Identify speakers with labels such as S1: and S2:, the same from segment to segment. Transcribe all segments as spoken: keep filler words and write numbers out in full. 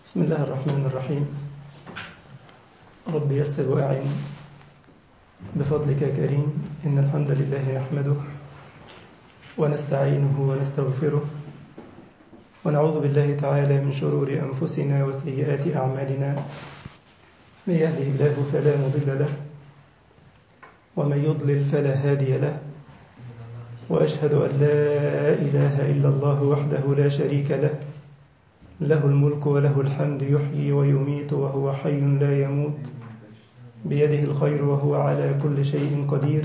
S1: بسم الله الرحمن الرحيم. رب يسر وأعن بفضلك يا كريم. إن الحمد لله نحمده ونستعينه ونستغفره ونعوذ بالله تعالى من شرور أنفسنا وسيئات أعمالنا. من يهده الله فلا مضل له ومن يضلل فلا هادي له، وأشهد أن لا إله إلا الله وحده لا شريك له، له الملك وله الحمد، يحيي ويميت وهو حي لا يموت، بيده الخير وهو على كل شيء قدير.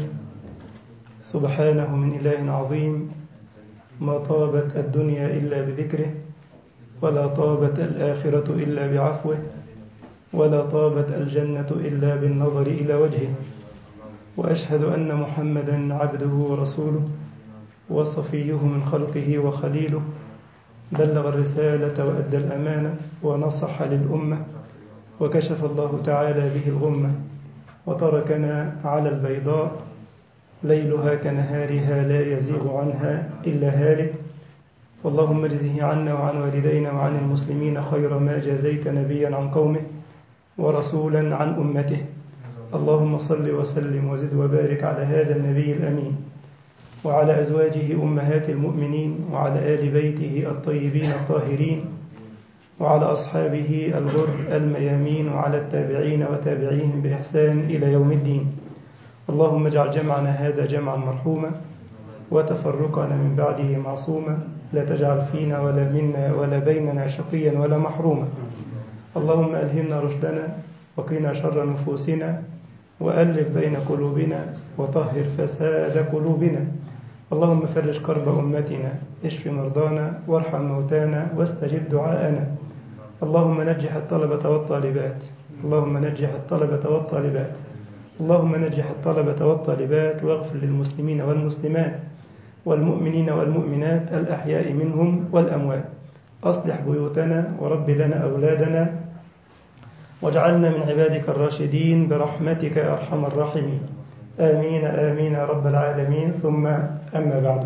S1: سبحانه من إله عظيم، ما طابت الدنيا إلا بذكره، ولا طابت الآخرة إلا بعفوه، ولا طابت الجنة إلا بالنظر إلى وجهه. وأشهد أن محمدا عبده ورسوله وصفيه من خلقه وخليله، بلغ الرسالة وأدى الأمانة ونصح للأمة، وكشف الله تعالى به الغمة، وتركنا على البيضاء ليلها كنهارها لا يزيغ عنها إلا هالك. فاللهم اجزه عنا وعن والدينا وعن المسلمين خير ما جازيت نبيا عن قومه ورسولا عن أمته. اللهم صل وسلم وزد وبارك على هذا النبي الأمين، وعلى أزواجه أمهات المؤمنين، وعلى آل بيته الطيبين الطاهرين، وعلى أصحابه الغر الميامين، وعلى التابعين وتابعيهم بإحسان إلى يوم الدين. اللهم اجعل جمعنا هذا جمعا مرحوما، وتفرقنا من بعده معصوما، لا تجعل فينا ولا منا ولا بيننا شقيا ولا محروما. اللهم ألهمنا رشدنا، وقنا شر نفوسنا، وألف بين قلوبنا، وطهر فساد قلوبنا. اللهم فرج كرب أمتنا، اشف مرضانا، وارحم موتانا، واستجب دعاءنا. اللهم نجح الطلبة والطالبات، اللهم نجح الطلبة والطالبات، اللهم نجح الطلبة والطالبات، واغفر للمسلمين والمسلمات والمؤمنين والمؤمنات الأحياء منهم والأموات. أصلح بيوتنا ورب لنا أولادنا، واجعلنا من عبادك الراشدين برحمتك يا أرحم الراحمين. آمين آمين يا رب العالمين. ثم أما بعد،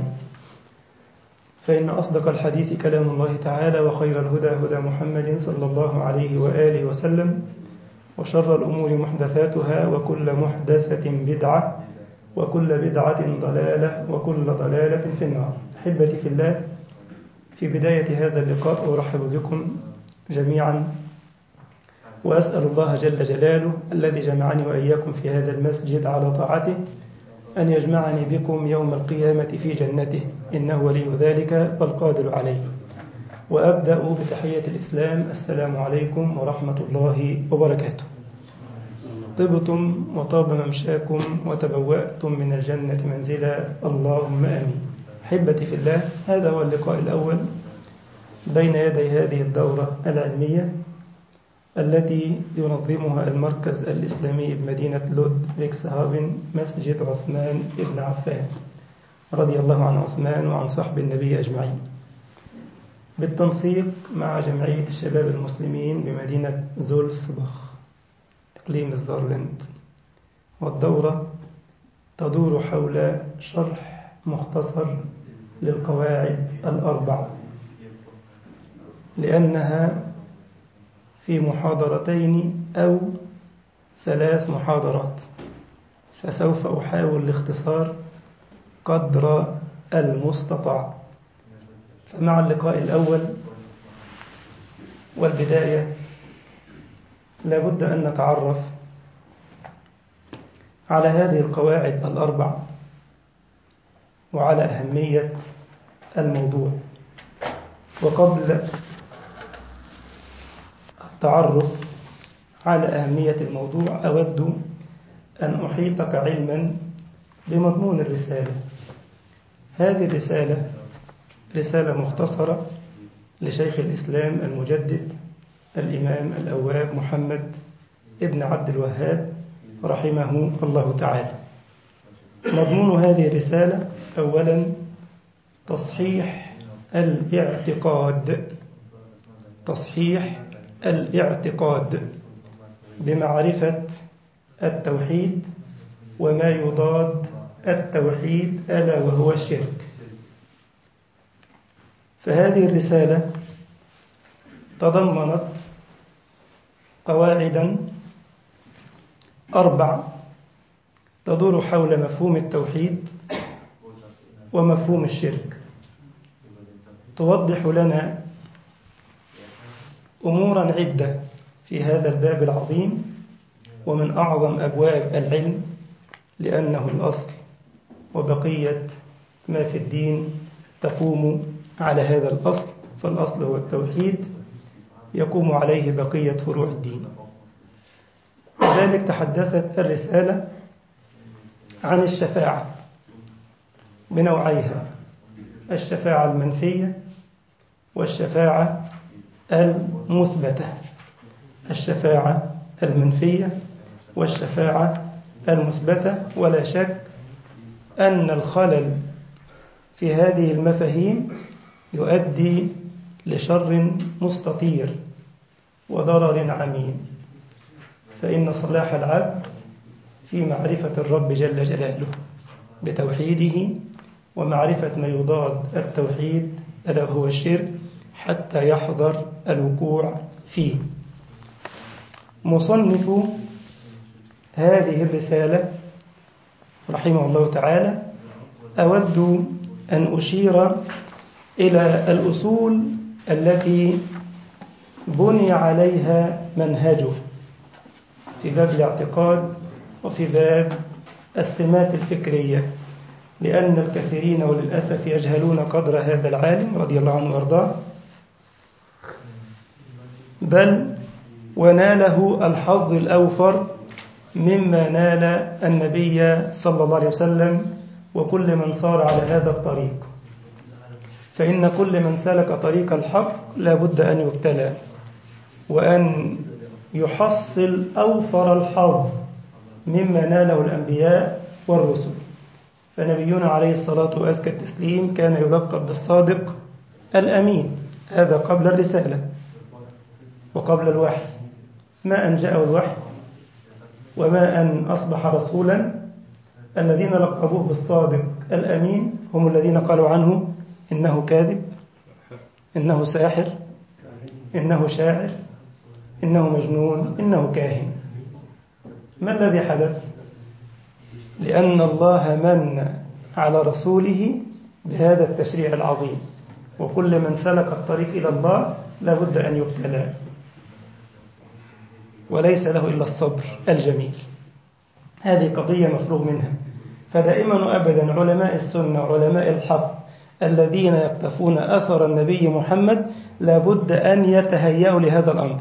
S1: فإن أصدق الحديث كلام الله تعالى، وخير الهدى هدى محمد صلى الله عليه وآله وسلم، وشر الأمور محدثاتها، وكل محدثة بدعة، وكل بدعة ضلالة، وكل ضلالة في النار. أحبتي في الله، في بداية هذا اللقاء أرحب بكم جميعا، وأسأل الله جل جلاله الذي جمعني وإياكم في هذا المسجد على طاعته أن يجمعني بكم يوم القيامة في جنته، إنه ولي ذلك والقادر عليه. وأبدأ بتحية الإسلام: السلام عليكم ورحمة الله وبركاته. طبتم وطاب ممشاكم وتبوأتم من الجنة منزلا، اللهم آمين. أحبتي في الله، هذا هو اللقاء الأول بين يدي هذه الدورة العلمية التي ينظمها المركز الإسلامي بمدينة لود ريكسهافن، مسجد عثمان بن عفان رضي الله عن عثمان وعن صحب النبي أجمعين، بالتنسيق مع جمعية الشباب المسلمين بمدينة زولسبخ إقليم الزارلند. والدورة تدور حول شرح مختصر للقواعد الأربع، لأنها في محاضرتين أو ثلاث محاضرات، فسوف أحاول الاختصار قدر المستطاع. فمع اللقاء الأول والبداية لابد أن نتعرف على هذه القواعد الأربع وعلى أهمية الموضوع. وقبل التعرف على أهمية الموضوع أود أن أحيطك علما بمضمون الرسالة. هذه الرسالة رسالة مختصرة لشيخ الإسلام المجدد الإمام الأواب محمد ابن عبد الوهاب رحمه الله تعالى. مضمون هذه الرسالة: أولا، تصحيح الاعتقاد، تصحيح الاعتقاد بمعرفة التوحيد وما يضاد التوحيد ألا وهو الشرك. فهذه الرسالة تضمنت قواعدا أربع تدور حول مفهوم التوحيد ومفهوم الشرك، توضح لنا أمورا عدة في هذا الباب العظيم ومن أعظم أبواب العلم، لأنه الأصل وبقية ما في الدين تقوم على هذا الأصل، فالأصل هو التوحيد يقوم عليه بقية فروع الدين. لذلك تحدثت الرسالة عن الشفاعة بنوعيها: الشفاعة المنفية والشفاعة المثبتة. الشفاعة المنفية والشفاعة المثبتة، ولا شك أن الخلل في هذه المفاهيم يؤدي لشر مستطير وضرر عميم، فإن صلاح العبد في معرفة الرب جل جلاله بتوحيده ومعرفة ما يضاد التوحيد ألا هو الشرك حتى يحذر الوقوع فيه. مصنف هذه الرسالة رحمه الله تعالى أود أن أشير إلى الأصول التي بني عليها منهجه في باب الاعتقاد وفي باب السمات الفكرية، لأن الكثيرين وللأسف يجهلون قدر هذا العالم رضي الله عنه وارضاه، بل وناله الحظ الأوفر مما نال النبي صلى الله عليه وسلم وكل من صار على هذا الطريق. فإن كل من سلك طريق الحق لا بد أن يبتلى وأن يحصل أوفر الحظ مما ناله الأنبياء والرسل. فنبينا عليه الصلاة وأزكى التسليم كان يلقب بالصادق الأمين، هذا قبل الرسالة وقبل الوحي، ما أن جاءه الوحي وما أن أصبح رسولا. الذين لقبوه بالصادق الأمين هم الذين قالوا عنه إنه كاذب، إنه ساحر، إنه شاعر، إنه مجنون، إنه كاهن. ما الذي حدث؟ لأن الله من على رسوله بهذا التشريع العظيم، وكل من سلك الطريق إلى الله لابد أن يبتلى وليس له إلا الصبر الجميل. هذه قضية مفروغ منها. فدائما وأبدا علماء السنة علماء الحق الذين يقتفون أثر النبي محمد لابد أن يتهيأوا لهذا الأمر،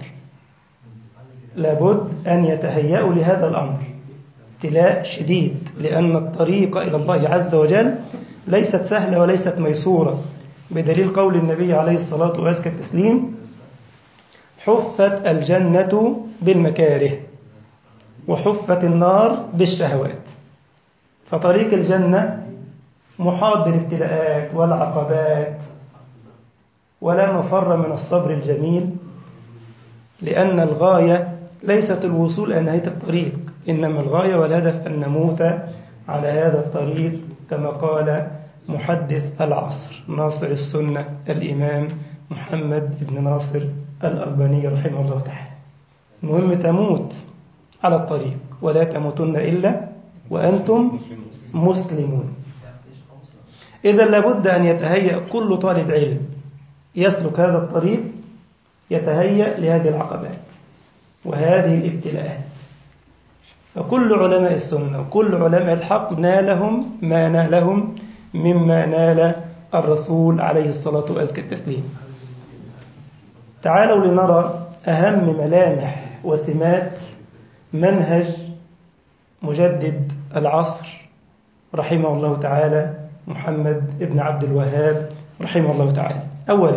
S1: لابد أن يتهيأوا لهذا الأمر. ابتلاء شديد، لأن الطريق إلى الله عز وجل ليست سهلة وليست ميسورة، بدليل قول النبي عليه الصلاة وأزكى التسليم: حفت الجنة بالمكاره وحفت النار بالشهوات. فطريق الجنة محاط بالابتلاءات والعقبات، ولا مفر من الصبر الجميل، لأن الغاية ليست الوصول إلى نهاية الطريق، إنما الغاية والهدف أن نموت على هذا الطريق، كما قال محدث العصر ناصر السنة الإمام محمد بن ناصر الألباني رحمه الله تعالى. المهم تموت على الطريق، ولا تموتن إلا وأنتم مسلمون. إذا لابد أن يتهيأ كل طالب علم يسلك هذا الطريق، يتهيأ لهذه العقبات وهذه الابتلاءات. فكل علماء السنة وكل علماء الحق نالهم ما نالهم مما نال الرسول عليه الصلاة وأزكى التسليم. تعالوا لنرى أهم ملامح وسمات منهج مجدد العصر رحمه الله تعالى محمد بن عبد الوهاب رحمه الله تعالى. أولا،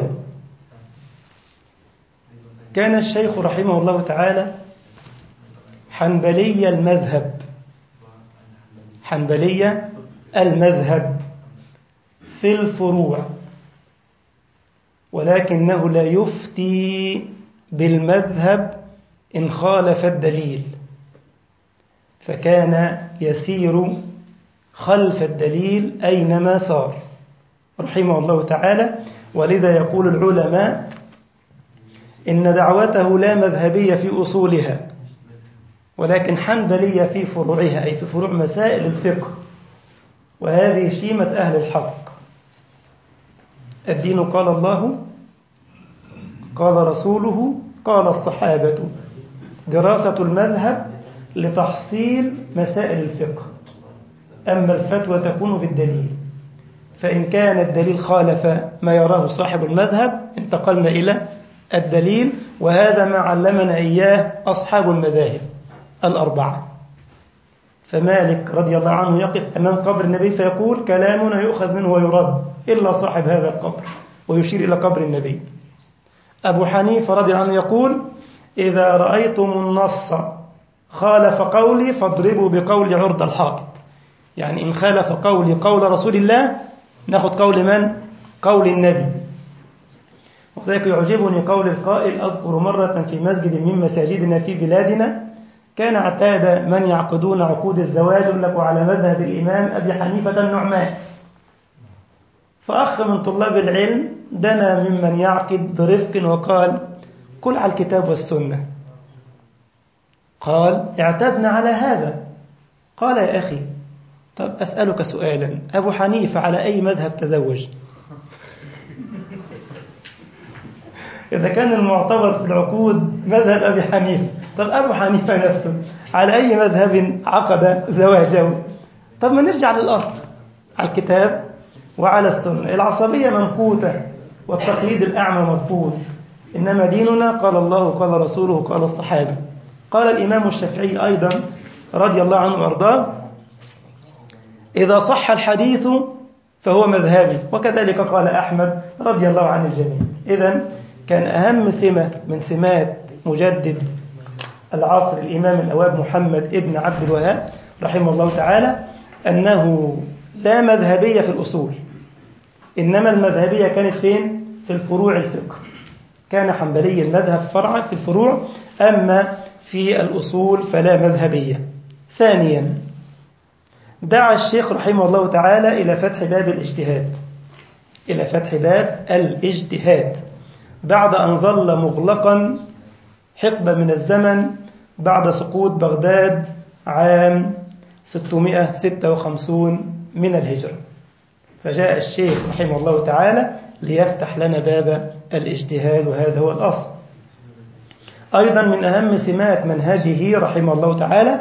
S1: كان الشيخ رحمه الله تعالى حنبلي المذهب، حنبلي المذهب في الفروع، ولكنه لا يفتي بالمذهب إن خالف الدليل، فكان يسير خلف الدليل أينما صار رحمه الله تعالى. ولذا يقول العلماء إن دعوته لا مذهبية في أصولها ولكن حنبلية في فروعها، أي في فروع مسائل الفقه، وهذه شيمة أهل الحق. الدين قال الله، قال رسوله، قال الصحابة، دراسة المذهب لتحصيل مسائل الفقه. أما الفتوى تكون بالدليل، فإن كان الدليل خالف ما يراه صاحب المذهب انتقلنا إلى الدليل، وهذا ما علمنا إياه أصحاب المذاهب الأربعة. فمالك رضي الله عنه يقف أمام قبر النبي فيقول كلامنا يؤخذ منه ويرد إلا صاحب هذا القبر، ويشير إلى قبر النبي. أبو حنيفة رضي الله عنه يقول إذا رأيتم النص خالف قولي فاضربوا بقول عرض الحائط، يعني إن خالف قولي قول رسول الله نأخذ قول من؟ قول النبي. وذلك يعجبني قول القائل: أذكر مرة في مسجد من مساجدنا في بلادنا كان اعتاد من يعقدون عقود الزواج يقول لك على مذهب الإمام أبي حنيفة النعمان، فأخ من طلاب العلم دنا ممن يعقد برفق وقال: قل على الكتاب والسنة. قال: اعتدنا على هذا. قال: يا أخي طب أسألك سؤالا، أبو حنيفة على أي مذهب تزوج؟ إذا كان المعتبر في العقود مذهب أبي حنيفة، طب أبو حنيفة نفسه على أي مذهب عقد زواجه؟ طب ما نرجع للأصل، على الكتاب وعلى السنة. العصبية ممقوتة والتقليد الأعمى مرفوض، إنما ديننا قال الله قال رسوله قال الصحابة. قال الإمام الشافعي أيضا رضي الله عنه وأرضاه: إذا صح الحديث فهو مذهبي، وكذلك قال أحمد رضي الله عن الجميع. إذن كان أهم سمة من سمات مجدد العصر الإمام الأواب محمد ابن عبد الوهاب رحمه الله تعالى أنه لا مذهبية في الأصول، إنما المذهبية كانت فين؟ في الفروع الفقه. كان حنبلي المذهب فرعا في الفروع، أما في الأصول فلا مذهبية. ثانيا، دعا الشيخ رحمه الله تعالى إلى فتح باب الاجتهاد، إلى فتح باب الاجتهاد بعد أن ظل مغلقا حقبة من الزمن بعد سقوط بغداد عام ستمائة وستة وخمسين من الهجرة، فجاء الشيخ رحمه الله تعالى ليفتح لنا باب الاجتهاد، وهذا هو الأصل. أيضا من أهم سمات منهجه رحمه الله تعالى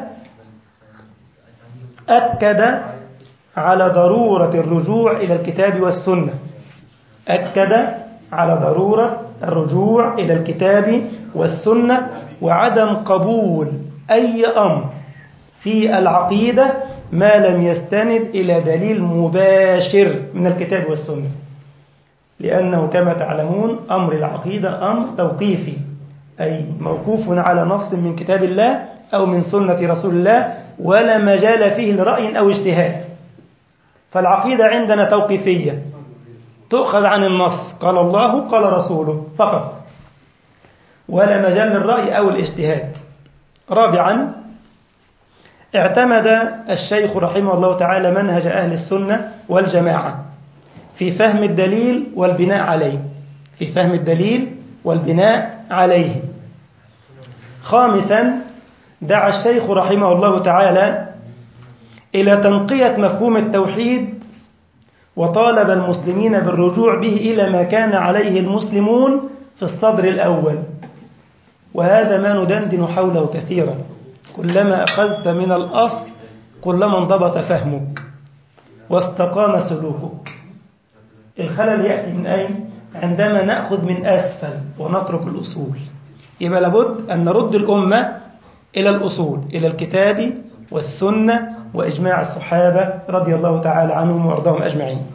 S1: أكد على ضرورة الرجوع إلى الكتاب والسنة، أكد على ضرورة الرجوع إلى الكتاب والسنة وعدم قبول أي أمر في العقيدة ما لم يستند إلى دليل مباشر من الكتاب والسنة، لأنه كما تعلمون أمر العقيدة أمر توقيفي، أي موقوف على نص من كتاب الله أو من سنة رسول الله، ولا مجال فيه لرأي أو اجتهاد. فالعقيدة عندنا توقيفية، تؤخذ عن النص قال الله قال رسوله فقط، ولا مجال للرأي أو الاجتهاد. رابعا، اعتمد الشيخ رحمه الله تعالى منهج أهل السنة والجماعة في فهم الدليل والبناء عليه، في فهم الدليل والبناء عليه. خامسا، دعا الشيخ رحمه الله تعالى إلى تنقية مفهوم التوحيد، وطالب المسلمين بالرجوع به إلى ما كان عليه المسلمون في الصدر الأول، وهذا ما ندندن حوله كثيرا. كلما أخذت من الأصل كلما انضبط فهمك واستقام سلوكك. الخلل يأتي من أين؟ عندما نأخذ من أسفل ونترك الأصول. يبقى لابد أن نرد الأمة إلى الأصول، إلى الكتاب والسنة وإجماع الصحابة رضي الله تعالى عنهم وأرضاهم أجمعين.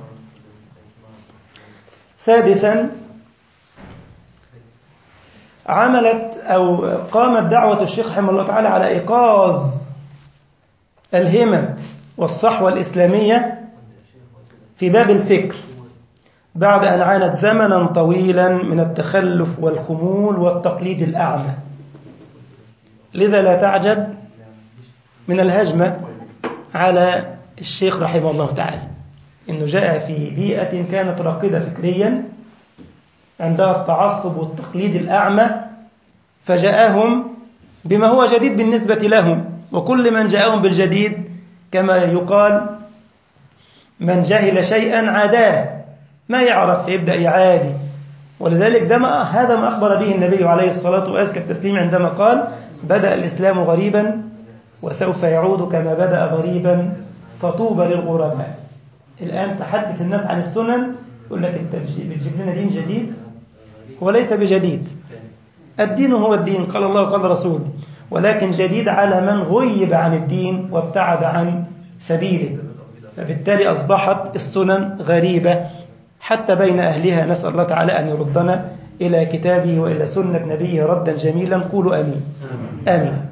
S1: سادسا، عملت أو قامت دعوة الشيخ رحمه الله تعالى على إيقاظ الهمم والصحوة الإسلامية في باب الفكر بعد أن عانت زمنا طويلا من التخلف والخمول والتقليد الأعمى. لذا لا تعجب من الهجمة على الشيخ رحمه الله تعالى، إنه جاء في بيئة كانت راقدة فكريا، عندها التعصب والتقليد الأعمى، فجاءهم بما هو جديد بالنسبة لهم. وكل من جاءهم بالجديد كما يقال من جهل شيئا عاداه، ما يعرف يبدأ يعادي. ولذلك ده ما هذا ما أخبر به النبي عليه الصلاة وأزكى التسليم عندما قال بدأ الإسلام غريبا وسوف يعود كما بدأ غريبا فطوبى للغرباء. الآن تحدث الناس عن السنن يقول لك أنت بتجيب لنا دين جديد. هو ليس بجديد، الدين هو الدين، قال الله وقال رسول، ولكن جديد على من غيب عن الدين وابتعد عن سبيله، فبالتالي أصبحت السنن غريبة حتى بين أهلها. نسأل الله تعالى أن يردنا إلى كتابه وإلى سنة نبيه ردا جميلا. قولوا آمين. آمين.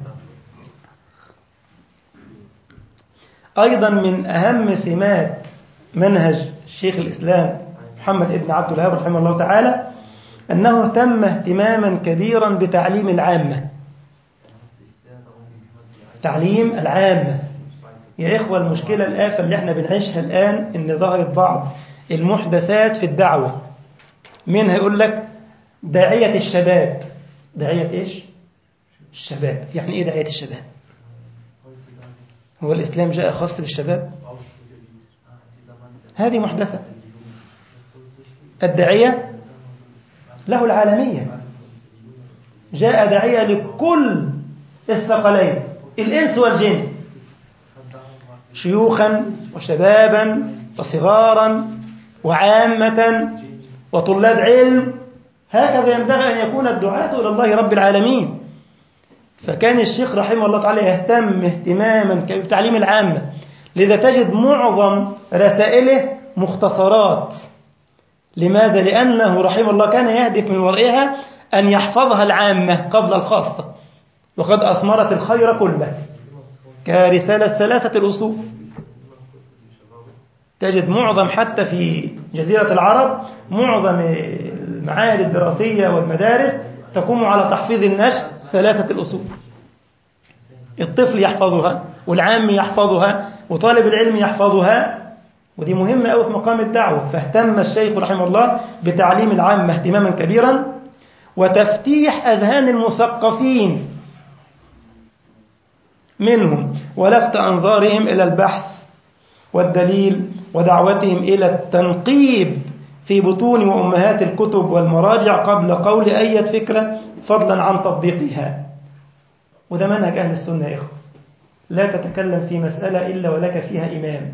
S1: أيضا من أهم سمات منهج شيخ الإسلام محمد بن عبد الوهاب رحمه الله تعالى أنه اهتم اهتماما كبيرا بتعليم العامة. تعليم العامة يا إخوة، المشكلة الآفة اللي احنا بنعيشها الآن إن ظهرت بعض المحدثات في الدعوة، منها يقول لك داعية الشباب. داعية إيش؟ الشباب. يعني إيه داعية الشباب؟ هو الإسلام جاء خاص بالشباب؟ هذه محدثة. الداعية له العالمية، جاء داعية لكل الثقلين الإنس والجن، شيوخا وشبابا وصغارا وعامة وطلاب علم. هكذا ينبغي أن يكون الدعاة إلى الله رب العالمين. فكان الشيخ رحمه الله تعالى يهتم اهتماما بتعليم العامة، لذا تجد معظم رسائله مختصرات. لماذا؟ لأنه رحمه الله كان يهدف من ورائها أن يحفظها العامة قبل الخاصة، وقد أثمرت الخير كله، كرسالة ثلاثة الأصول. تجد معظم حتى في جزيرة العرب معظم المعاهد الدراسية والمدارس تقوم على تحفيظ النشء ثلاثة الأصول. الطفل يحفظها والعام يحفظها وطالب العلم يحفظها، ودي مهمة أوي في مقام الدعوة. فاهتم الشيخ رحمه الله بتعليم العامة اهتماما كبيرا، وتفتيح أذهان المثقفين منهم، ولفت أنظارهم إلى البحث والدليل، ودعوتهم إلى التنقيب في بطون وأمهات الكتب والمراجع قبل قول أي فكرة، فضلا عن تطبيقها. وده منهج أهل السنة يا إخوة، لا تتكلم في مسألة إلا ولك فيها إمام.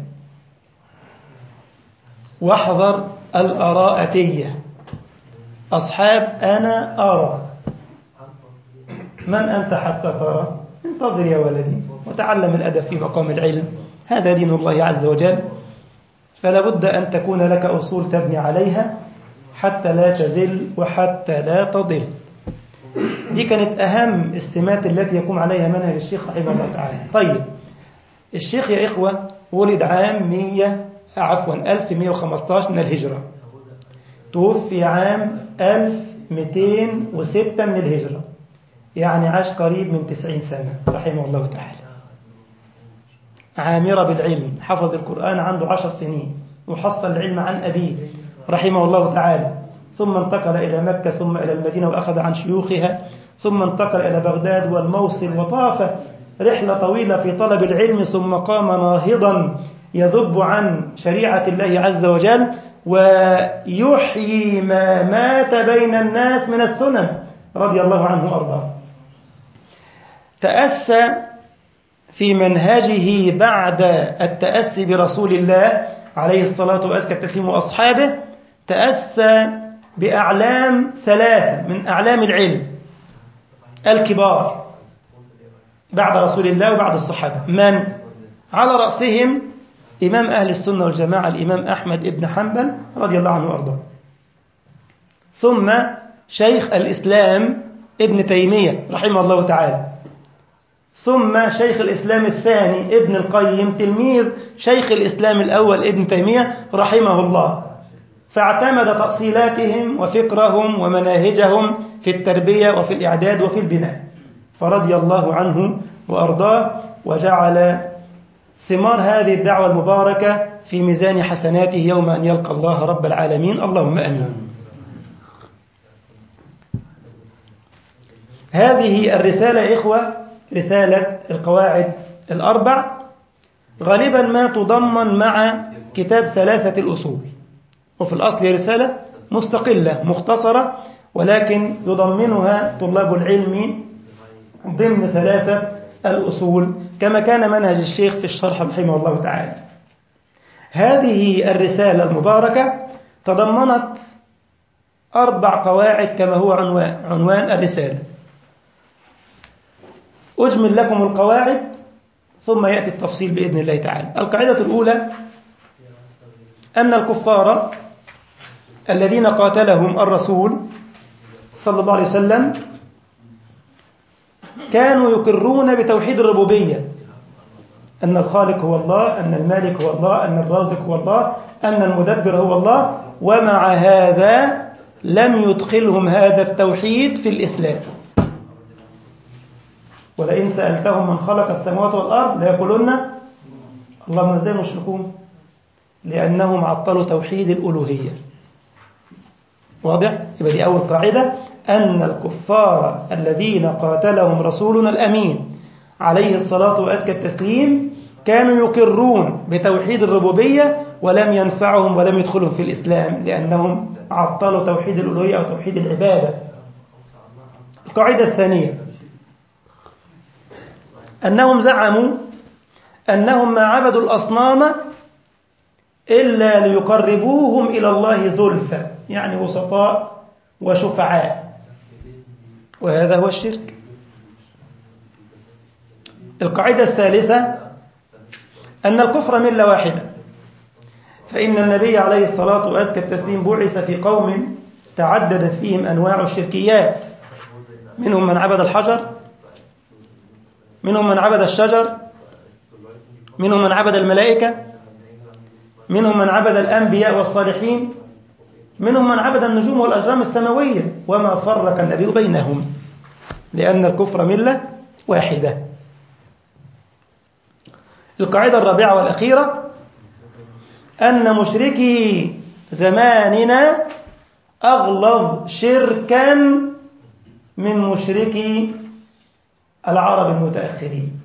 S1: واحذر الآراءتية، أصحاب أنا أرى. من أنت حتى ترى؟ انتظر يا ولدي وتعلم الأدب في مقام العلم، هذا دين الله عز وجل. فلا بد أن تكون لك أصول تبني عليها حتى لا تزل وحتى لا تضل. دي كانت أهم السمات التي يقوم عليها منهج الشيخ رحمه الله تعالى. طيب، الشيخ يا إخوة ولد عام مية عفوا ألف ومئة وخمسة عشر من الهجرة، توفي عام ألف ومئتين وستة من الهجرة، يعني عاش قريب من تسعين سنة رحمه الله تعالى. عامرة بالعلم، حفظ القرآن عنده عشر سنين، وحصل العلم عن أبيه رحمه الله تعالى، ثم انتقل إلى مكة ثم إلى المدينة وأخذ عن شيوخها، ثم انتقل إلى بغداد والموصل، وطاف رحلة طويلة في طلب العلم، ثم قام ناهضا يذب عن شريعة الله عز وجل ويحيي ما مات بين الناس من السنن رضي الله عنه وأرضاه. تأسى في منهجه بعد التأسي برسول الله عليه الصلاة وأزكى التسليم وأصحابه، تأسى بأعلام ثلاثة من أعلام العلم الكبار بعد رسول الله وبعد الصحابة. من على رأسهم إمام أهل السنة والجماعة الإمام أحمد بن حنبل رضي الله عنه وأرضاه، ثم شيخ الإسلام ابن تيمية رحمه الله تعالى، ثم شيخ الإسلام الثاني ابن القيم تلميذ شيخ الإسلام الأول ابن تيمية رحمه الله. فاعتمد تأصيلاتهم وفكرهم ومناهجهم في التربية وفي الإعداد وفي البناء، فرضي الله عنه وأرضاه، وجعل ثمار هذه الدعوة المباركة في ميزان حسناته يوم أن يلقى الله رب العالمين. اللهم أمين. هذه الرسالة يا إخوة، رسالة القواعد الأربع، غالبا ما تضمن مع كتاب ثلاثة الأصول، وفي الأصل رسالة مستقلة مختصرة، ولكن يضمنها طلاب العلم ضمن ثلاثة الأصول كما كان منهج الشيخ في الشرح رحمه الله تعالى. هذه الرسالة المباركة تضمنت أربع قواعد كما هو عنوان, عنوان الرسالة. أجمل لكم القواعد ثم يأتي التفصيل بإذن الله تعالى. القاعدة الأولى أن الكفار الذين قاتلهم الرسول صلى الله عليه وسلم كانوا يقرون بتوحيد الربوبية، أن الخالق هو الله، أن المالك هو الله، أن الرازق هو الله، أن المدبر هو الله، ومع هذا لم يدخلهم هذا التوحيد في الإسلام. ولئن سألتهم من خلق السماوات والأرض ليقولون اللهم ازاي مشركون، لأنهم عطلوا توحيد الألوهية. واضح؟ يبقى دي أول قاعدة، أن الكفار الذين قاتلهم رسولنا الأمين عليه الصلاة وأزكى التسليم كانوا يقرون بتوحيد الربوبية ولم ينفعهم ولم يدخلهم في الإسلام، لأنهم عطلوا توحيد الألوهية أو توحيد العبادة. القاعدة الثانية أنهم زعموا أنهم ما عبدوا الأصنام إلا ليقربوهم إلى الله زلفى، يعني وسطاء وشفعاء، وهذا هو الشرك. القاعدة الثالثة أن الكفر ملة واحدة، فإن النبي عليه الصلاة وأزكى التسليم بعث في قوم تعددت فيهم أنواع الشركيات، منهم من عبد الحجر، منهم من عبد الشجر، منهم من عبد الملائكة، منهم من عبد الأنبياء والصالحين، منهم من عبد النجوم والأجرام السماوية، وما فرق النبي بينهم، لأن الكفر ملة واحدة. القاعدة الرابعة والأخيرة أن مشركي زماننا أغلظ شركا من مشركي العرب المتأخرين،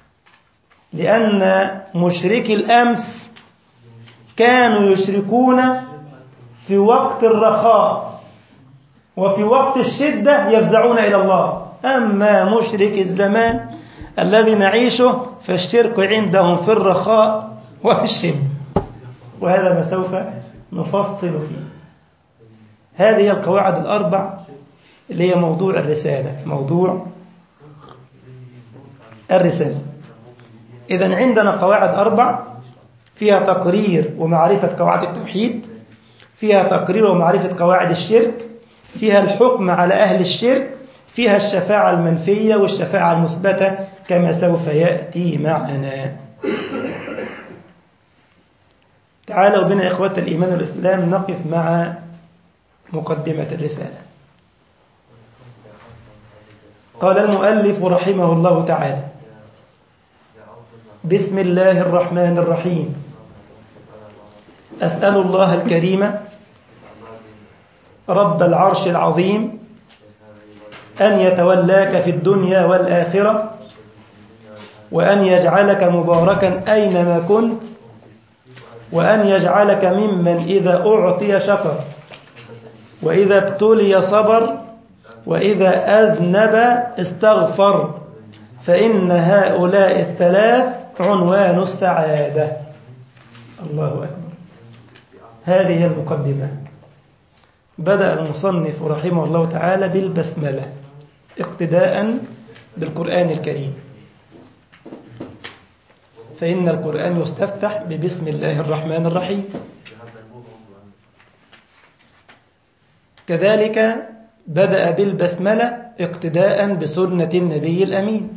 S1: لأن مشركي الأمس كانوا يشركون في وقت الرخاء، وفي وقت الشدة يفزعون إلى الله. أما مشرك الزمان الذي نعيشه فالشرك عندهم في الرخاء وفي الشدة، وهذا ما سوف نفصل فيه. هذه القواعد الأربع اللي هي موضوع الرسالة، موضوع الرسالة. إذن عندنا قواعد أربع فيها تقرير ومعرفة قواعد التوحيد، فيها تقرير ومعرفة قواعد الشرك، فيها الحكم على أهل الشرك، فيها الشفاعة المنفية والشفاعة المثبتة كما سوف يأتي معنا. تعالوا بنا إخوة الإيمان والإسلام نقف مع مقدمة الرسالة. قال المؤلف رحمه الله تعالى: بسم الله الرحمن الرحيم. أسأل الله الكريم رب العرش العظيم أن يتولاك في الدنيا والآخرة، وأن يجعلك مباركا أينما كنت، وأن يجعلك ممن إذا أعطي شكر، وإذا ابتلي صبر، وإذا أذنب استغفر، فإن هؤلاء الثلاث عنوان السعادة. الله أكبر. هذه المقدمة. بدأ المصنف رحمه الله تعالى بالبسملة اقتداء بالقرآن الكريم، فإن القرآن يستفتح ببسم الله الرحمن الرحيم. كذلك بدأ بالبسملة اقتداء بسنة النبي الأمين.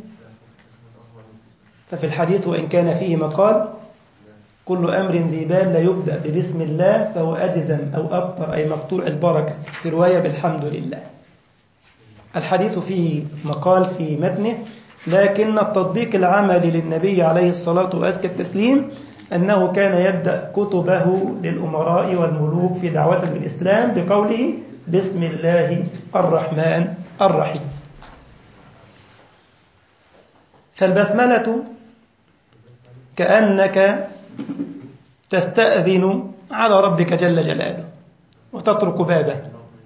S1: ففي الحديث وإن كان فيه مقال: كل أمر ذي بال لا يبدأ ببسم الله فهو أجزم أو أبطر، أي مقطوع البركة، في رواية بالحمد لله. الحديث فيه مقال في متنه، لكن التطبيق العملي للنبي عليه الصلاة وأزكى التسليم أنه كان يبدأ كتبه للأمراء والملوك في دعوتهم للإسلام بقوله: بسم الله الرحمن الرحيم. فالبسملة كأنك تستأذن على ربك جل جلاله وتطرق بابه،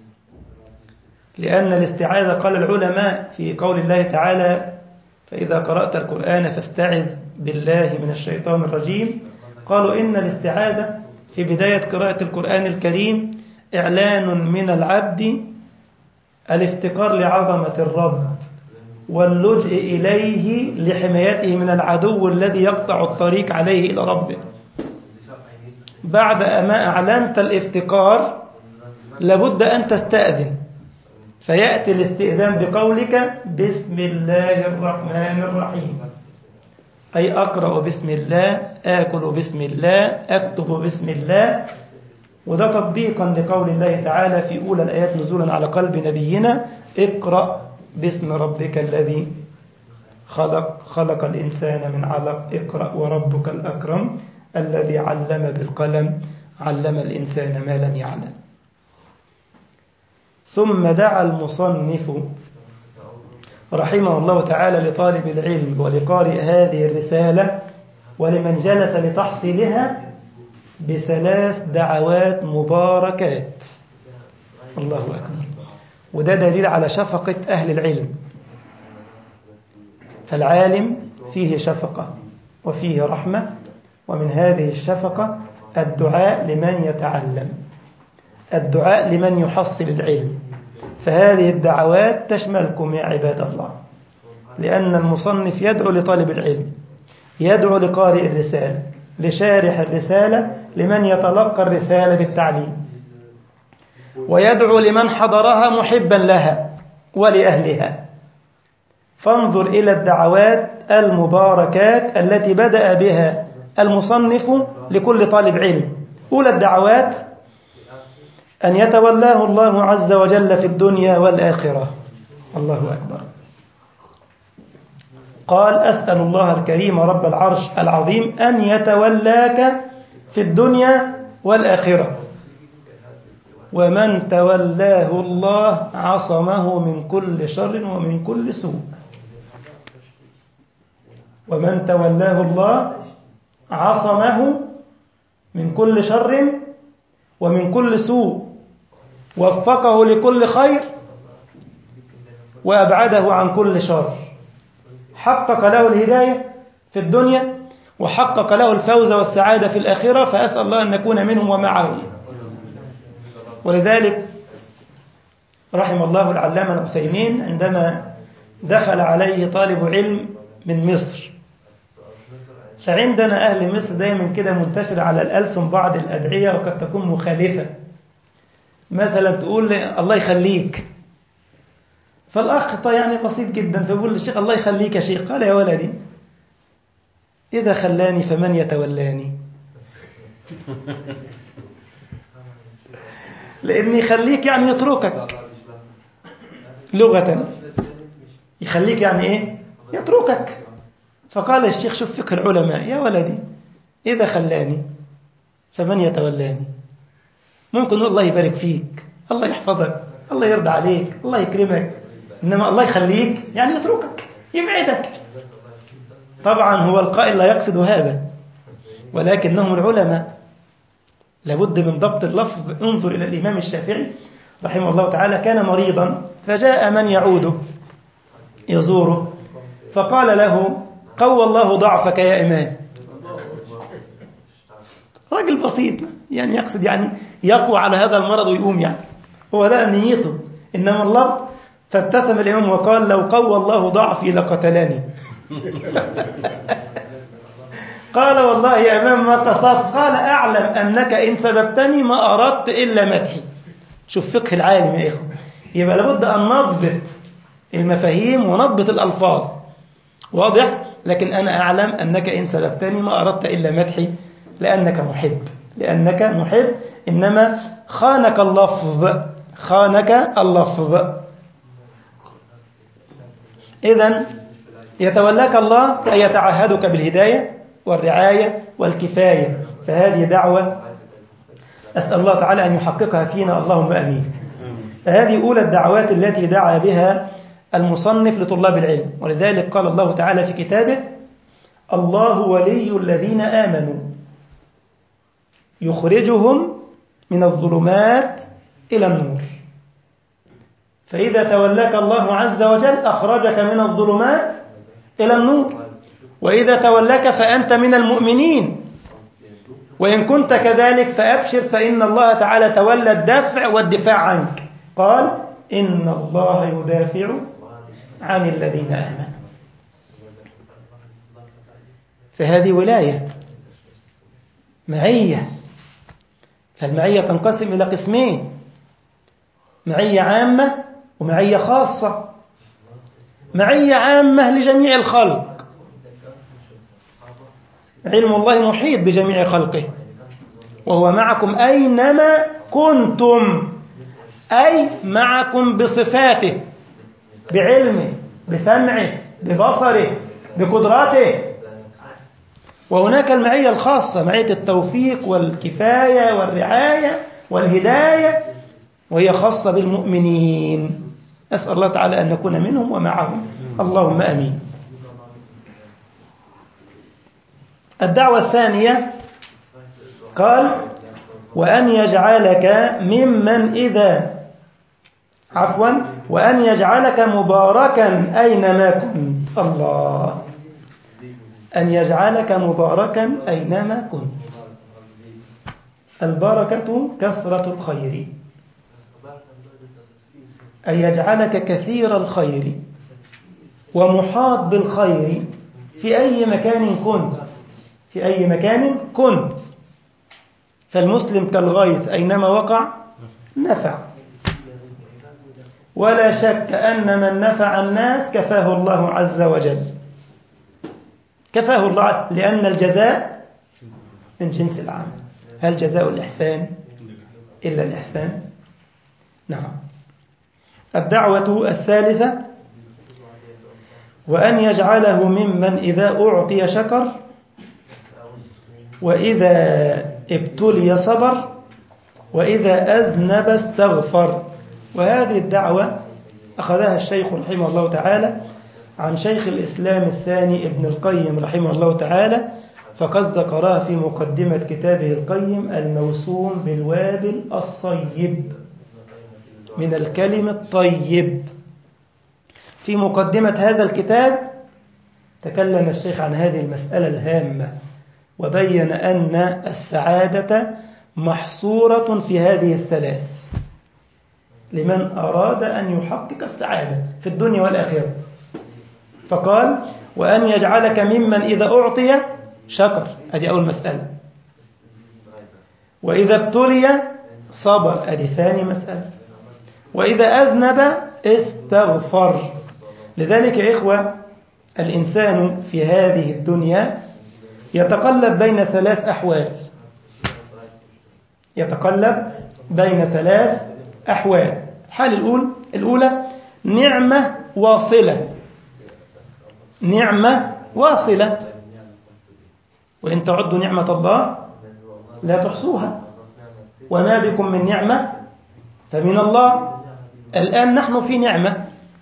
S1: لأن الاستعاذة قال العلماء في قول الله تعالى فإذا قرأت القرآن فاستعذ بالله من الشيطان الرجيم، قالوا إن الاستعاذة في بداية قراءة القرآن الكريم إعلان من العبد الافتقار لعظمة الرب واللجئ إليه لحمايته من العدو الذي يقطع الطريق عليه إلى ربه. بعد ما أعلنت الافتقار لابد أن تستأذن، فيأتي الاستئذان بقولك بسم الله الرحمن الرحيم، أي أقرأ بسم الله، آكل بسم الله، أكتب بسم الله. وده تطبيقا لقول الله تعالى في أولى الآيات نزولا على قلب نبينا اقرأ باسم ربك الذي خلق خلق الإنسان من علق اقرأ وربك الأكرم الذي علم بالقلم علم الإنسان ما لم يعلم. ثم دعا المصنف رحمه الله تعالى لطالب العلم ولقارئ هذه الرسالة ولمن جلس لتحصيلها بثلاث دعوات مباركات. الله أكبر. وده دليل على شفقة أهل العلم، فالعالم فيه شفقة وفيه رحمة، ومن هذه الشفقة الدعاء لمن يتعلم، الدعاء لمن يحصل العلم. فهذه الدعوات تشملكم يا عباد الله، لأن المصنف يدعو لطالب العلم، يدعو لقارئ الرسالة، لشارح الرسالة، لمن يتلقى الرسالة بالتعليم، ويدعو لمن حضرها محبا لها ولأهلها. فانظر إلى الدعوات المباركات التي بدأ بها المصنف لكل طالب علم. أولى الدعوات أن يتولاه الله عز وجل في الدنيا والآخرة. الله أكبر. قال أسأل الله الكريم رب العرش العظيم أن يتولاك في الدنيا والآخرة، ومن تولاه الله عصمه من كل شر ومن كل سوء. ومن تولاه الله عصمه من كل شر ومن كل سوء، وفقه لكل خير وأبعده عن كل شر، حقق له الهداية في الدنيا وحقق له الفوز والسعادة في الآخرة. فأسأل الله أن نكون منهم ومعهم. ولذلك رحم الله العلامة العثيمين عندما دخل عليه طالب علم من مصر، فعندنا أهل مصر دايما كده منتشر على الألسن بعض الأدعية وقد تكون مخالفة، مثلا تقول الله يخليك، فالأخ يعني بسيط جدا فيقول للشيخ الله يخليك يا شيخ، قال يا ولدي إذا خلاني فمن يتولاني؟ لأن يخليك يعني يتركك لغة، يخليك يعني إيه؟ يتركك. فقال الشيخ شوف فقه العلماء، يا ولدي إذا خلاني فمن يتولاني؟ ممكن نقول الله يبارك فيك، الله يحفظك، الله يرضى عليك، الله يكرمك، إنما الله يخليك يعني يتركك يبعدك. طبعا هو القائل لا يقصد هذا، ولكنهم العلماء لابد من ضبط اللفظ. انظر إلى الإمام الشافعي رحمه الله تعالى، كان مريضا فجاء من يعوده يزوره فقال له قوى الله ضعفك يا إمام. راجل بسيط يعني يقصد يعني يقوى على هذا المرض ويقوم، يعني هو ده نيته، إنما الله. فابتسم الإمام وقال لو قوى الله ضعفي لقتلني. قال والله يا إمام ما قصدت. قال أعلم أنك إن سببتني ما أردت إلا مدحي. شوف فقه العالم يا إخوة، يبقى لابد أن نضبط المفاهيم ونضبط الألفاظ، واضح؟ لكن أنا أعلم أنك إن سببتني ما أردت إلا مدحي لأنك محب، لأنك محب، إنما خانك اللفظ، خانك اللفظ. إذن يتولاك الله أي يتعهدك بالهداية والرعاية والكفاية. فهذه دعوة أسأل الله تعالى أن يحققها فينا، اللهم أمين. فهذه أولى الدعوات التي دعا بها المصنف لطلاب العلم. ولذلك قال الله تعالى في كتابه: الله ولي الذين آمنوا يخرجهم من الظلمات إلى النور. فإذا تولاك الله عز وجل أخرجك من الظلمات إلى النور، وإذا تولاك فأنت من المؤمنين، وإن كنت كذلك فأبشر فإن الله تعالى تولى الدفع والدفاع عنك. قال: إن الله يدافع عن الذين آمنوا. فهذه ولاية، معية. فالمعية تنقسم إلى قسمين: معية عامة ومعية خاصة. معية عامة لجميع الخلق، علم الله محيط بجميع خلقه، وهو معكم أينما كنتم، أي معكم بصفاته، بعلمه، بسمعه، ببصره، بقدراته. وهناك المعية الخاصة، معية التوفيق والكفاية والرعاية والهداية، وهي خاصة بالمؤمنين. أسأل الله تعالى أن نكون منهم ومعهم، اللهم أمين. الدعوة الثانية قال: وأن يجعلك ممن إذا عفوا وأن يجعلك مباركا أينما كنت. الله، أن يجعلك مباركا أينما كنت. البركة كثرة الخير، أن يجعلك كثير الخير ومحاط بالخير في أي مكان كنت، في أي مكان كنت. فالمسلم كالغيث أينما وقع نفع، ولا شك أن من نفع الناس كفاه الله عز وجل، كفاه الله، لأن الجزاء من جنس العمل. هل جزاء الإحسان إلا الإحسان؟ نعم. الدعوة الثالثة: وأن يجعله ممن إذا أعطي شكر، وإذا ابتلي صبر، وإذا أذنب استغفر. وهذه الدعوة أخذها الشيخ رحمه الله تعالى عن شيخ الإسلام الثاني ابن القيم رحمه الله تعالى، فقد ذكرها في مقدمة كتابه القيم الموسوم بالوابل الصيب من الكلم الطيب. في مقدمة هذا الكتاب تكلم الشيخ عن هذه المسألة الهامة، وبين أن السعادة محصورة في هذه الثلاث لمن أراد أن يحقق السعادة في الدنيا والآخرة. فقال: وأن يجعلك ممن إذا أعطي شكر، هذه أول مسألة، وإذا ابتلي صبر، هذه ثاني مسألة، وإذا أذنب استغفر. لذلك يا إخوة، الإنسان في هذه الدنيا يتقلب بين ثلاث أحوال، يتقلب بين ثلاث أحوال. الحال الأولى الأولى نعمة واصلة، نعمة واصلة، وإن تعدوا نعمة الله لا تحصوها، وما بكم من نعمة فمن الله. الآن نحن في نعمة،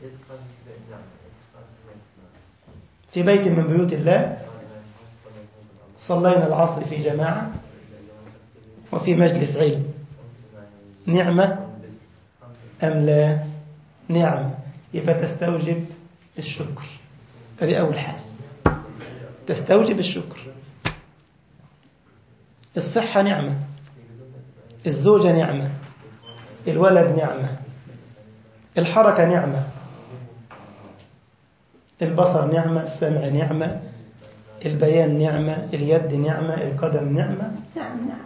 S1: في بيت من بيوت الله، صلينا العصر في جماعة وفي مجلس علم. نعمة أم لا؟ نعمة، يبقى تستوجب الشكر. هذه أول حاجة، تستوجب الشكر. الصحة نعمة، الزوجة نعمة، الولد نعمة، الحركة نعمة، البصر نعمة، السمع نعمة، البيان نعمة، اليد نعمة، القدم نعمة. نعم نعم،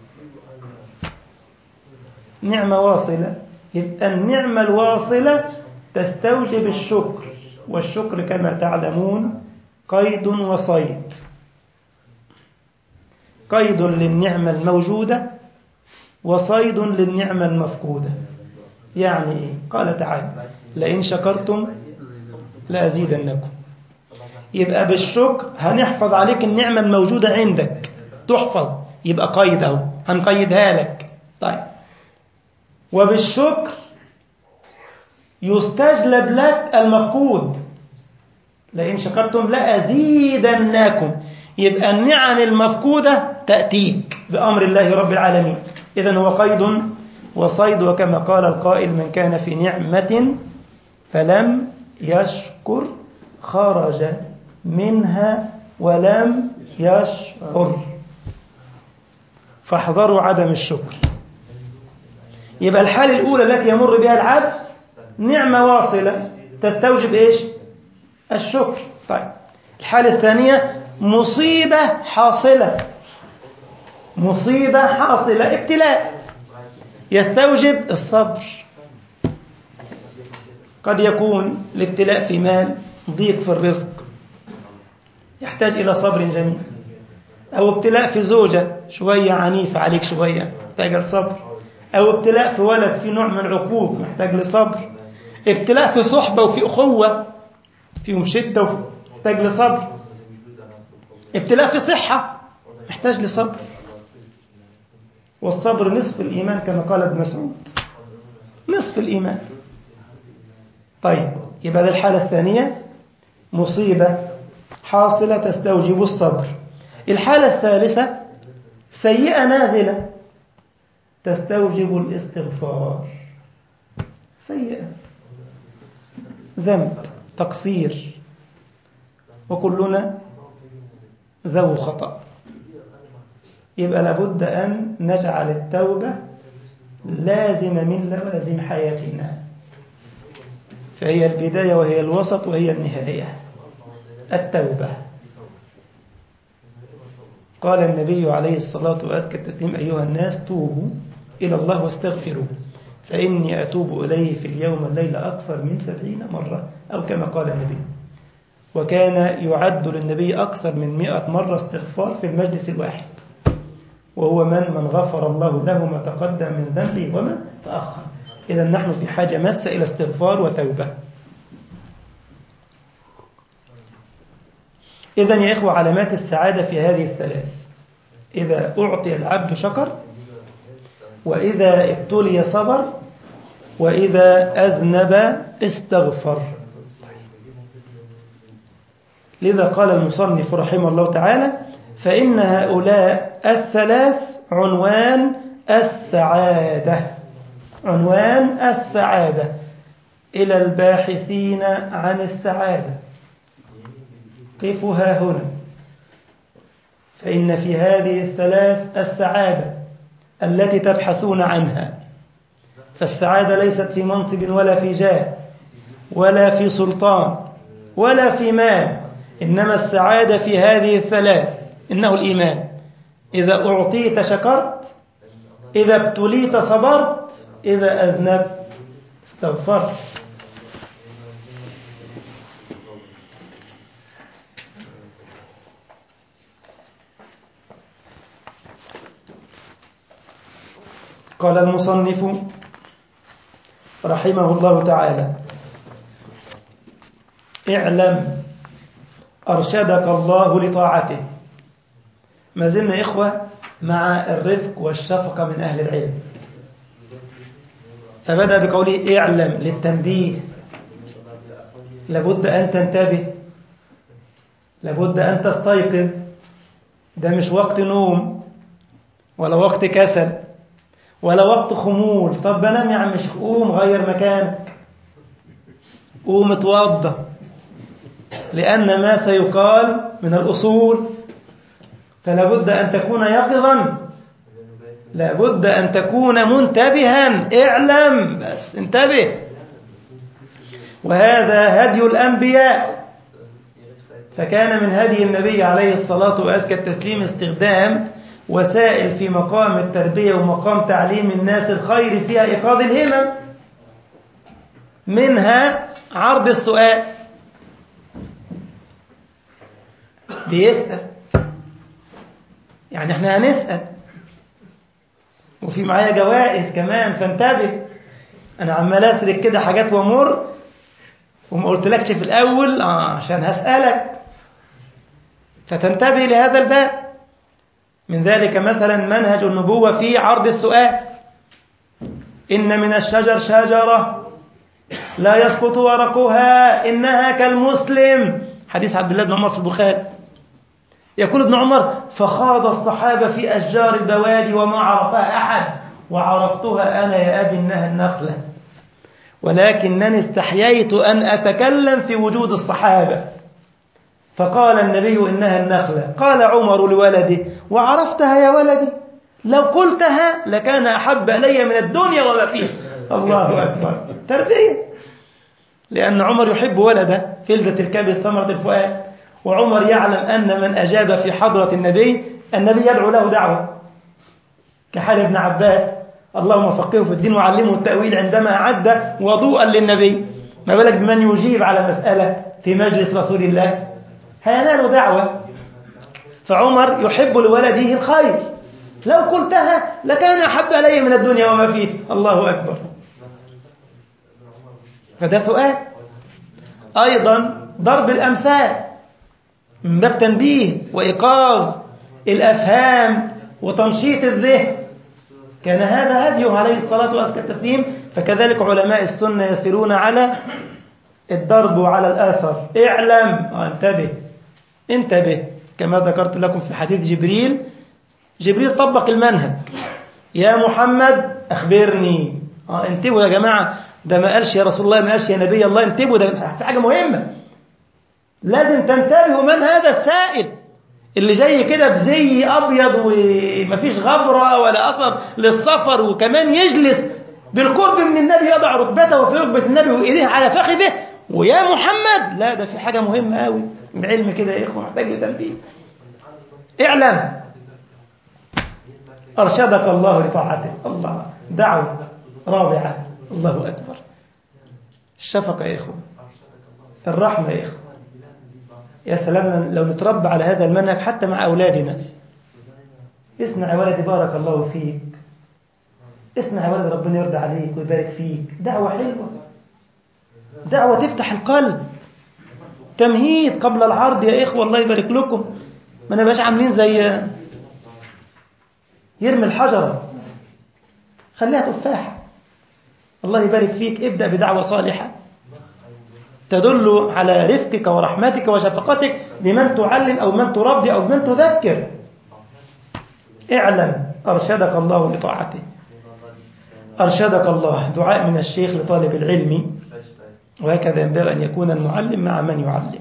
S1: نعمة واصلة. يبقى النعمة الواصلة تستوجب الشكر، والشكر كما تعلمون قيد وصيد. قيد للنعمة الموجودة وصيد للنعمة المفقودة. يعني إيه؟ قال تعالى: لئن شكرتم لأزيدنكم. يبقى بالشكر هنحفظ عليك النعمة الموجودة عندك، تحفظ، يبقى قيد أهو، هنقيدها لك. طيب، وبالشكر يستجلب لك المفقود. لئن شكرتم لأزيدنكم. يبقى النعم المفقودة تأتيك بأمر الله رب العالمين. إذن هو قيد وصيد، وكما قال القائل: من كان في نعمة فلم يشكر خرج منها ولم يشعر. فاحذروا عدم الشكر. يبقى الحالة الأولى التي يمر بها العبد نعمة واصلة تستوجب إيش؟ الشكر. طيب، الحالة الثانية مصيبة حاصلة. مصيبة حاصلة، ابتلاء، يستوجب الصبر. قد يكون الابتلاء في مال، ضيق في الرزق، يحتاج إلى صبر جميل. أو ابتلاء في زوجة شوية عنيفة عليك شوية، محتاج لصبر. أو ابتلاء في ولد في نوع من العقوق، محتاج لصبر. ابتلاء في صحبة وفي أخوة فيهم شدة محتاج لصبر. ابتلاء في صحة محتاج لصبر. والصبر نصف الإيمان كما قال ابن مسعود، نصف الإيمان. طيب، يبقى الحالة الثانية مصيبة حاصلة تستوجب الصبر. الحالة الثالثة سيئة نازلة تستوجب الاستغفار. سيئة، ذنب، تقصير، وكلنا ذو خطأ. يبقى لابد أن نجعل التوبة لازمة من لوازم حياتنا، فهي البداية وهي الوسط وهي النهاية. التوبة. قال النبي عليه الصلاة وأزكى التسليم: أيها الناس توبوا إلى الله واستغفروا فإني أتوب إليه في اليوم الليلة أكثر من سبعين مرة، أو كما قال النبي. وكان يعد للنبي أكثر من مئة مرة استغفار في المجلس الواحد، وهو من من غفر الله له ما تقدم من ذنبه وما تأخر. إذا نحن في حاجة ماسة إلى استغفار وتوبة. إذا يا إخوة، علامات السعادة في هذه الثلاث: إذا أعطي العبد شكر، وإذا ابتلي صبر، وإذا أذنب استغفر. لذا قال المصنف رحمه الله تعالى: فإن هؤلاء الثلاث عنوان السعادة. عنوان السعادة إلى الباحثين عن السعادة: قفوا ها هنا، فإن في هذه الثلاث السعادة التي تبحثون عنها. فالسعادة ليست في منصب ولا في جاه ولا في سلطان ولا في مال، إنما السعادة في هذه الثلاث: إنه الإيمان. إذا أعطيت شكرت، إذا ابتليت صبرت، إذا أذنبت استغفرت. قال المصنف رحمه الله تعالى: اعلم أرشدك الله لطاعته. ما زلنا إخوة مع الرفق والشفقة من أهل العلم، فبدأ بقوله اعلم للتنبيه. لابد أن تنتبه، لابد أن تستيقظ. ده مش وقت نوم ولا وقت كسل ولا وقت خمول. طب بنام يا عم، مش قوم غير مكانك، قوم اتوضى، لأن ما سيقال من الأصول. فلابد أن تكون يقظا، لابد أن تكون منتبها. اعلم، بس انتبه. وهذا هدي الأنبياء. فكان من هدي النبي عليه الصلاة وأزكى التسليم استخدام وسائل في مقام التربية ومقام تعليم الناس الخير فيها إيقاظ الهمم. منها عرض السؤال، بيسأل، يعني احنا هنسأل وفي معايا جوائز كمان، فانتبه. انا عمال اسرك كده حاجات وامر وما قلتلكش في الاول آه عشان هسألك، فتنتبه لهذا الباب. من ذلك مثلا منهج النبوة في عرض السؤال: إن من الشجر شجرة لا يسقط ورقها إنها كالمسلم، حديث عبد الله بن عمر في البخاري. يقول ابن عمر: فخاض الصحابة في أشجار البوادي وما عرفها أحد، وعرفتها أنا يا أبي إنها النخلة، ولكنني استحييت أن أتكلم في وجود الصحابة، فقال النبي: إنها النخلة. قال عمر لولده: وعرفتها يا ولدي؟ لو قلتها لكان أحب إلي من الدنيا وما فيه. الله أكبر، تربية. لأن عمر يحب ولده، فلذة الكبد ثمرة الفؤاد، وعمر يعلم أن من أجاب في حضرة النبي النبي يدعو له دعوة، كحال ابن عباس: اللهم فقهه في الدين وعلمه التأويل، عندما أعد وضوءا للنبي. ما بالك بمن يجيب على مسألة في مجلس رسول الله، هينال دعوة. فعمر يحب لولده الخير، لو قلتها لكان أحب إلي من الدنيا وما فيه. الله أكبر. فده سؤال. أيضا ضرب الأمثال من باب تنبيه وإيقاظ الأفهام وتنشيط الذهن، كان هذا هديه عليه الصلاة والتسليم. فكذلك علماء السنة يسيرون على الضرب وعلى الآثر. اعلم، انتبه انتبه، كما ذكرت لكم في حديث جبريل. جبريل طبق المنهج: يا محمد أخبرني. اه انتبهوا يا جماعة، ده ما قالش يا رسول الله، ما قالش يا نبي الله. انتبهوا، ده في حاجة مهمة، لازم تنتبهوا من هذا السائل اللي جاي كده بزي أبيض ومفيش غبرة ولا أثر للسفر، وكمان يجلس بالقرب من النبي، يضع ركبته في ركبة النبي وإيديه على فخذه، ويا محمد. لا، ده في حاجة مهمة قوي. العلم كده يا إخوة محتاج لتنبيه. اعلم أرشدك الله لطاعته. الله، دعوة رابعة. الله أكبر. الشفقة يا إخوة، الرحمة يا إخوة. يا سلام لو نتربى على هذا المنهج حتى مع أولادنا. اسمع يا ولدي بارك الله فيك، اسمع يا ولدي ربنا يرضى عليك ويبارك فيك. دعوة حلوة، دعوة تفتح القلب. تمهيد قبل العرض يا إخوة، الله يبارك لكم. ما نبقاش عاملين زي يرمي الحجرة، خليها تفاحة. الله يبارك فيك. ابدأ بدعوة صالحة تدل على رفقك ورحمتك وشفقتك بمن تعلم أو من تربي أو من تذكر. اعلم أرشدك الله لطاعته. أرشدك الله، دعاء من الشيخ لطالب العلم، وهكذا ينبغي أن يكون المعلم مع من يعلم.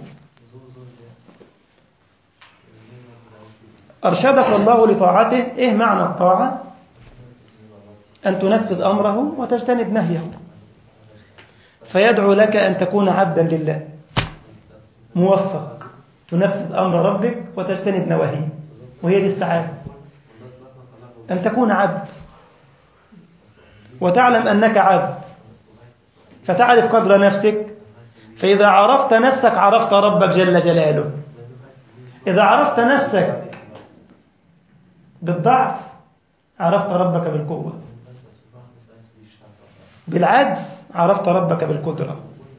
S1: أرشدك الله لطاعته. إيه معنى الطاعة؟ أن تنفذ أمره وتجتنب نهيه، فيدعو لك أن تكون عبدا لله موفق، تنفذ أمر ربك وتجتنب نواهيه، وهي دي السعادة، أن تكون عبد وتعلم أنك عبد، فتعرف قدر نفسك. فإذا عرفت نفسك عرفت ربك جل جلاله. إذا عرفت نفسك بالضعف عرفت ربك بالقوة، بالعجز عرفت ربك بالقدرة،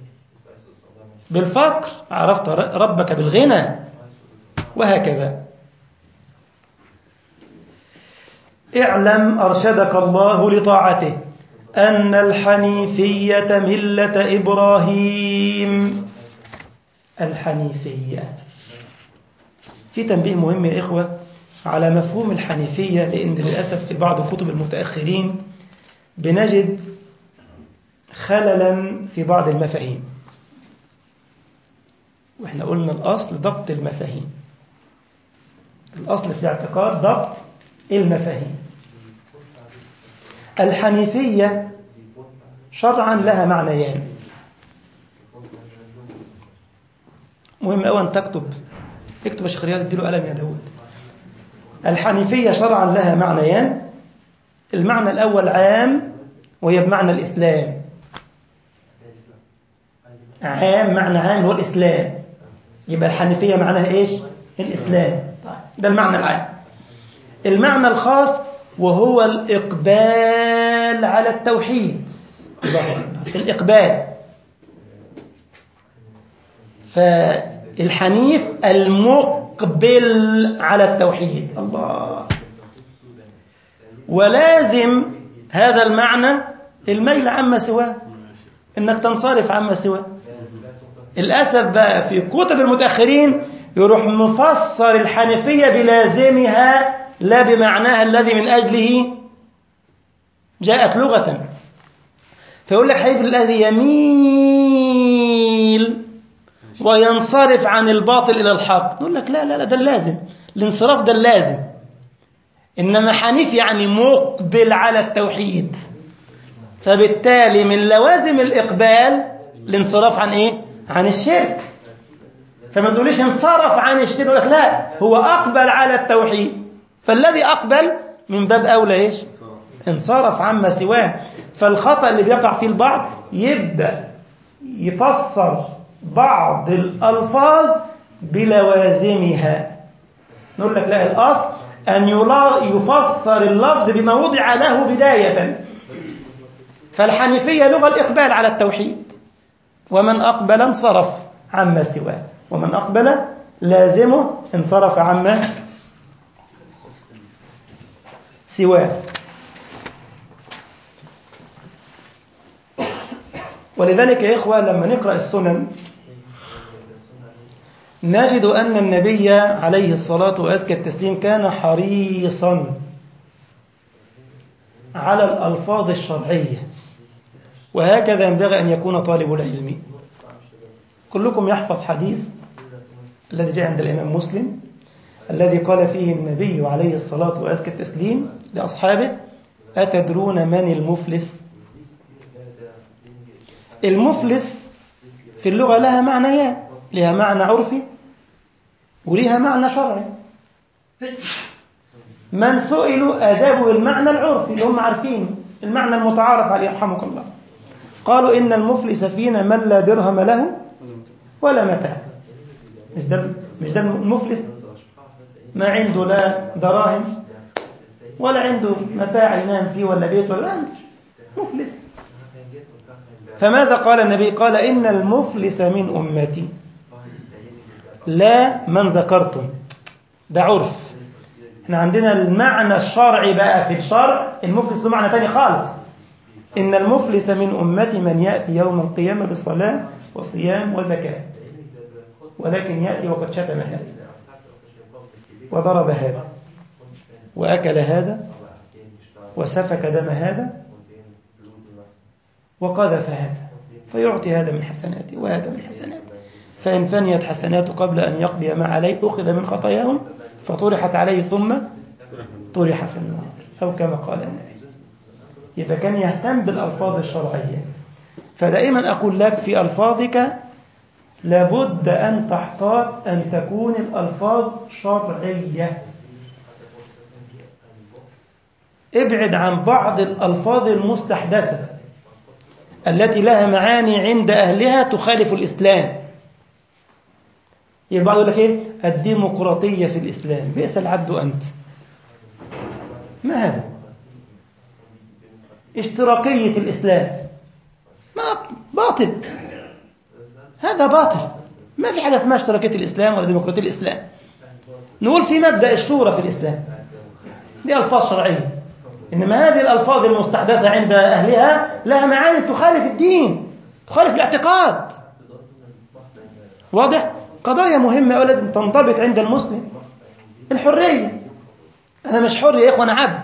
S1: بالفقر عرفت ربك بالغنى، وهكذا. اعلم أرشدك الله لطاعته أن الحنيفية ملة إبراهيم. الحنيفية، في تنبيه مهم يا إخوة على مفهوم الحنيفية، لأن للأسف في بعض كتب المتأخرين بنجد خللا في بعض المفاهيم، وإحنا قلنا الأصل ضبط المفاهيم. الأصل في الاعتقاد ضبط المفاهيم. الحنيفية شرعا لها معنيان، مهم أولا أن تكتب، اكتب يا شيخ رياض، اديله قلم يا داود. الحنيفية شرعا لها معنيان. المعنى الأول عام، وهي بمعنى الإسلام. عام، معنى عام هو الإسلام، يبقى الحنيفية معناها إيش؟ الإسلام. طيب، ده المعنى العام. المعنى الخاص وهو الإقبال على التوحيد. الله أكبر، الإقبال. فالحنيف المقبل على التوحيد. الله. ولازم هذا المعنى الميل عما سواه. إنك تنصرف عما سواه. الأسف بقى في كتب المتأخرين يروح مفسر الحنفية بلازمها لا بمعناها الذي من أجله جاءت لغة. فيقول لك حديث الذي يميل وينصرف عن الباطل إلى الحق، نقول لك لا لا لا، ده اللازم، الانصراف ده اللازم. إنما حنيف يعني مقبل على التوحيد، فبالتالي من لوازم الإقبال الانصراف عن إيه؟ عن الشرك. فما تقوليش انصرف عن الشرك، يقول لك لا، هو أقبل على التوحيد، فالذي أقبل من باب أولى إيش؟ انصرف عما سواه. فالخطأ اللي بيقع فيه البعض يبدأ يفسر بعض الألفاظ بلوازمها. نقول لك لا، الأصل أن يفسر اللفظ بما وضع له بداية. فالحنيفية لغة الإقبال على التوحيد، ومن أقبل انصرف عما سواه، ومن أقبل لازمه انصرف عما سواه. ولذلك يا إخوة لما نقرأ السنن نجد أن النبي عليه الصلاة وأزكى التسليم كان حريصا على الألفاظ الشرعية، وهكذا ينبغي أن يكون طالب العلم. كلكم يحفظ حديث الذي جاء عند الإمام مسلم الذي قال فيه النبي عليه الصلاة وأزكى التسليم لأصحابه: أتدرون من المفلس؟ المفلس في اللغة لها معنيان، لها معنى عرفي ولها معنى شرعي. من سئلوا أجابوا المعنى العرفي اللي هم عارفين، المعنى المتعارف عليه يرحمك الله. قالوا إن المفلس فينا من لا درهم له ولا متاع. مش ده مش ده المفلس؟ ما عنده لا دراهم ولا عنده متاع ينام فيه ولا بيت ولا عندش، مفلس. فماذا قال النبي؟ قال إن المفلس من أمتي لا من ذكرتم. ده عرف. احنا عندنا المعنى الشرعي بقى، في الشرع المفلس له معنى تاني خالص. إن المفلس من أمتي من يأتي يوم القيامة بالصلاة وصيام وزكاة، ولكن يأتي وقد شتم هذا وضرب هذا وأكل هذا وسفك دم هذا وقذف هذا، فيعطي هذا من حسناته وهذا من حسناته، فإن فنيت حسناته قبل أن يقضي ما عليه أخذ من خطاياهم فطرحت عليه ثم طرح في النار، أو كما قال النبي. يبقى كان يهتم بالألفاظ الشرعية. فدائما أقول لك في ألفاظك لابد أن تحتاط أن تكون الألفاظ شرعية. ابعد عن بعض الألفاظ المستحدثة التي لها معاني عند أهلها تخالف الإسلام. يبقى يقول لك إيه؟ الديمقراطية في الإسلام، بئس العبد أنت. ما هذا؟ اشتراكية الإسلام، ما باطل، هذا باطل. ما في حاجة اسمها اشتراكية الإسلام ولا ديمقراطية الإسلام. نقول في مبدأ الشورى في الإسلام، دي ألفاظ شرعية. إنما هذه الألفاظ المستحدثة عند أهلها لها معاني تخالف الدين، تخالف الاعتقاد. واضح؟ قضايا مهمة ولازم تنضبط عند المسلم. الحرية، أنا مش حر يا إخوة، أنا عبد.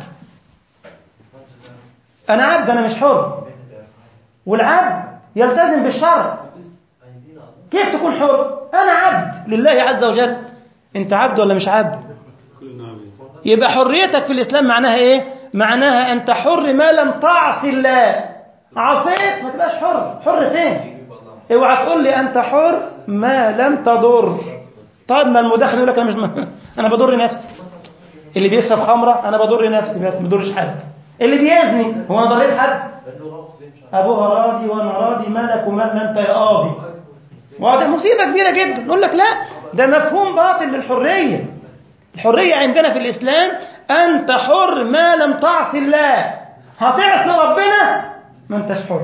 S1: أنا عبد، أنا مش حر. والعبد يلتزم بالشرع. كيف تكون حر؟ أنا عبد لله عز وجل. أنت عبد ولا مش عبد؟ يبقى حريتك في الإسلام معناها إيه؟ معناها أنت حر ما لم تعص الله. عصيت ما تبقاش حر. حر فين؟ اوعى تقول لي أنت حر ما لم تضر. طيب ما المدخن يقول لك أنا مش م... أنا بضر نفسي. اللي بيشرب خمرة أنا بضر نفسي بس ما بضرش حد. اللي بيزني هو أنا ضريت حد؟ أبوها راضي وأنا راضي، مالك ومال ما أنت يا قاضي. وهذا مصيبة كبيرة جدا. نقول لك لا، ده مفهوم باطل للحرية. الحرية عندنا في الإسلام أنت حر ما لم تعص الله. هتعصي ربنا ما أنتش حر.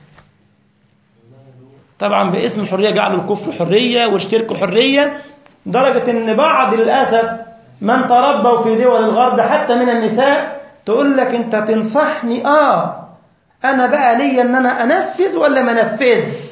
S1: طبعا باسم الحرية جعلوا الكفر حرية والشرك حرية، درجة أن بعض للأسف من تربوا في دول الغرب حتى من النساء تقول لك أنت تنصحني آه أنا بقى لي أن أنا أنفذ ولا ما أنفذ؟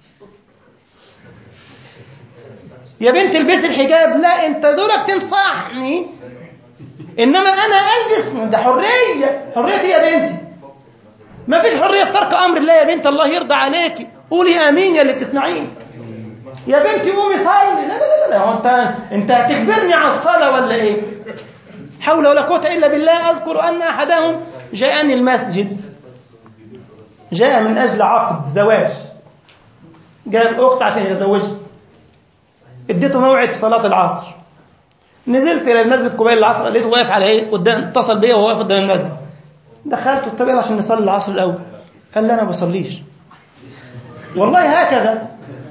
S1: يا بنت البس الحجاب، لا أنت دورك تنصحني، إنما أنا ألبس، ده حرية. حرية يا بنتي، ما فيش حرية في ترك أمر الله يا بنت، الله يرضى عليك. قولي آمين يا اللي بتسمعين. يا بنتي قومي صلي. لا لا لا لا، هو أنت أنت هتجبرني على الصلاة ولا إيه؟ حول ولا قوة إلا بالله. أذكر أن أحدهم جاءني المسجد، جاء من أجل عقد زواج، جاب أخت عشان يتزوجها، اديته موعد في صلاة العصر. نزلت إلى المسجد قبيل العصر، لقيته واقف على إيه قدام، اتصل بيا وهو واقف قدام المسجد. دخلت قلت له عشان نصلي العصر الأول. قال لي أنا ما بصليش والله هكذا.